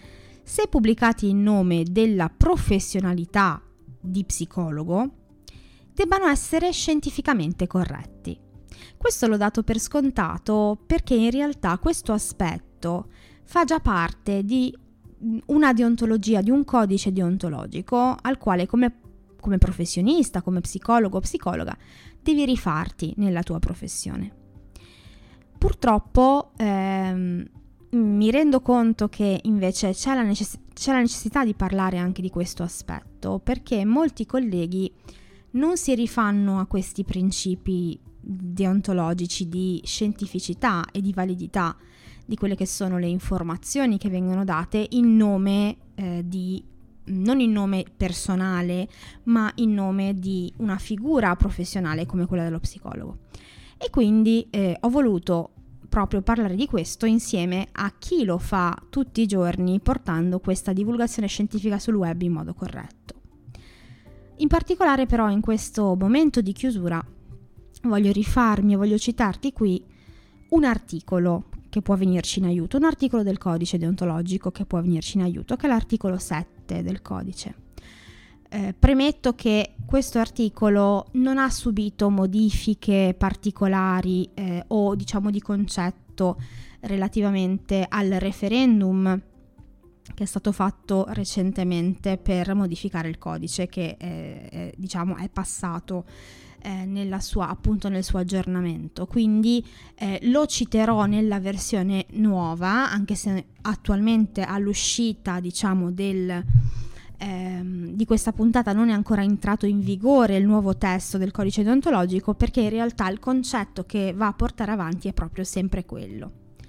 se pubblicati in nome della professionalità di psicologo, debbano essere scientificamente corretti. Questo l'ho dato per scontato perché in realtà questo aspetto fa già parte di una deontologia, di un codice deontologico al quale come, come professionista, come psicologo o psicologa, devi rifarti nella tua professione. Purtroppo ehm, mi rendo conto che invece c'è la, necess- c'è la necessità di parlare anche di questo aspetto, perché molti colleghi non si rifanno a questi principi deontologici di scientificità e di validità di quelle che sono le informazioni che vengono date in nome eh, di, non in nome personale, ma in nome di una figura professionale come quella dello psicologo. E quindi eh, ho voluto proprio parlare di questo insieme a chi lo fa tutti i giorni portando questa divulgazione scientifica sul web in modo corretto. In particolare però in questo momento di chiusura voglio rifarmi e voglio citarti qui un articolo che può venirci in aiuto, un articolo del codice deontologico che può venirci in aiuto, che è l'articolo sette del codice. Eh, premetto che questo articolo non ha subito modifiche particolari eh, o diciamo di concetto relativamente al referendum che è stato fatto recentemente per modificare il codice che eh, eh, diciamo è passato eh, nella sua, appunto nel suo aggiornamento. Quindi eh, lo citerò nella versione nuova, anche se attualmente all'uscita diciamo del ehm, di questa puntata non è ancora entrato in vigore il nuovo testo del codice deontologico, perché in realtà il concetto che va a portare avanti è proprio sempre quello.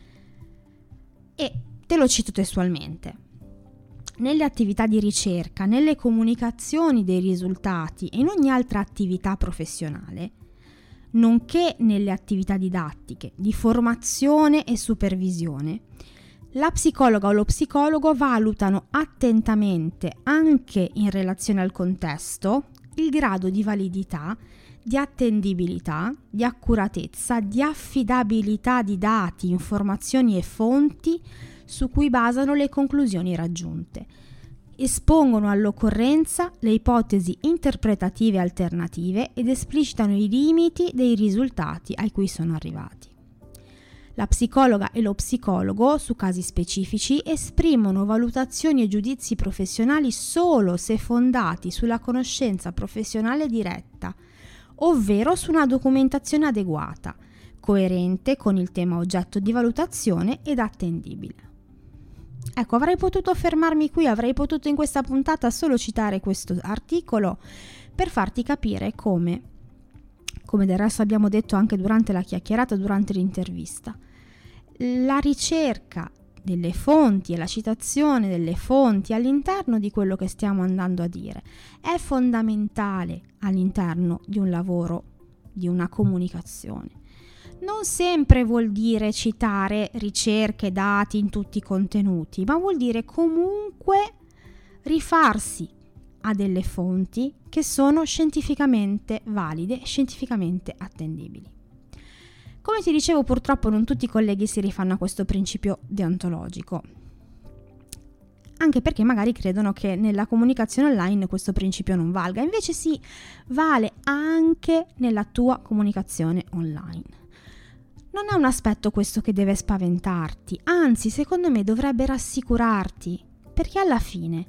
E te lo cito testualmente. Nelle attività di ricerca, nelle comunicazioni dei risultati e in ogni altra attività professionale, nonché nelle attività didattiche, di formazione e supervisione, la psicologa o lo psicologo valutano attentamente, anche in relazione al contesto, il grado di validità, di attendibilità, di accuratezza, di affidabilità di dati, informazioni e fonti su cui basano le conclusioni raggiunte. Espongono all'occorrenza le ipotesi interpretative alternative ed esplicitano i limiti dei risultati ai cui sono arrivati. La psicologa e lo psicologo, su casi specifici, esprimono valutazioni e giudizi professionali solo se fondati sulla conoscenza professionale diretta, ovvero su una documentazione adeguata, coerente con il tema oggetto di valutazione ed attendibile. Ecco, avrei potuto fermarmi qui, avrei potuto in questa puntata solo citare questo articolo per farti capire come, come del resto abbiamo detto anche durante la chiacchierata, durante l'intervista, la ricerca delle fonti e la citazione delle fonti all'interno di quello che stiamo andando a dire è fondamentale all'interno di un lavoro, di una comunicazione. Non sempre vuol dire citare ricerche, dati in tutti i contenuti, ma vuol dire comunque rifarsi a delle fonti che sono scientificamente valide, scientificamente attendibili. Come ti dicevo, purtroppo non tutti i colleghi si rifanno a questo principio deontologico, anche perché magari credono che nella comunicazione online questo principio non valga, invece sì, vale anche nella tua comunicazione online. Non è un aspetto questo che deve spaventarti, anzi secondo me dovrebbe rassicurarti, perché alla fine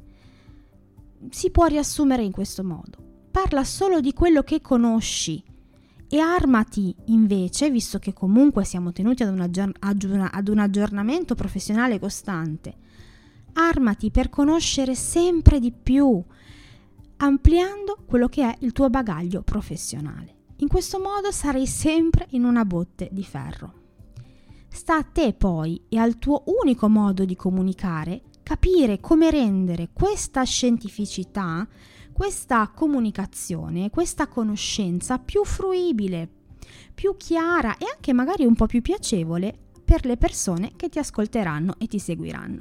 si può riassumere in questo modo. Parla solo di quello che conosci e armati invece, visto che comunque siamo tenuti ad un, aggiorn- ad un aggiornamento professionale costante, armati per conoscere sempre di più, ampliando quello che è il tuo bagaglio professionale. In questo modo sarai sempre in una botte di ferro. Sta a te poi e al tuo unico modo di comunicare capire come rendere questa scientificità, questa comunicazione, questa conoscenza più fruibile, più chiara e anche magari un po' più piacevole per le persone che ti ascolteranno e ti seguiranno.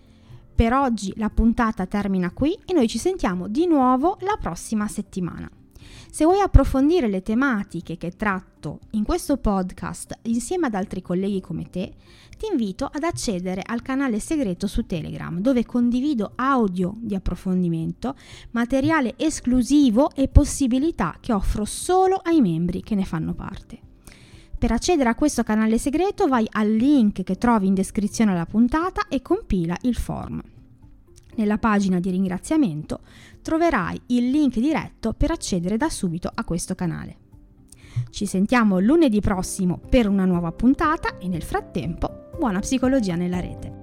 Per oggi la puntata termina qui e noi ci sentiamo di nuovo la prossima settimana. Se vuoi approfondire le tematiche che tratto in questo podcast insieme ad altri colleghi come te, ti invito ad accedere al canale segreto su Telegram, dove condivido audio di approfondimento, materiale esclusivo e possibilità che offro solo ai membri che ne fanno parte. Per accedere a questo canale segreto vai al link che trovi in descrizione alla puntata e compila il form. Nella pagina di ringraziamento troverai il link diretto per accedere da subito a questo canale. Ci sentiamo lunedì prossimo per una nuova puntata e nel frattempo buona psicologia nella rete.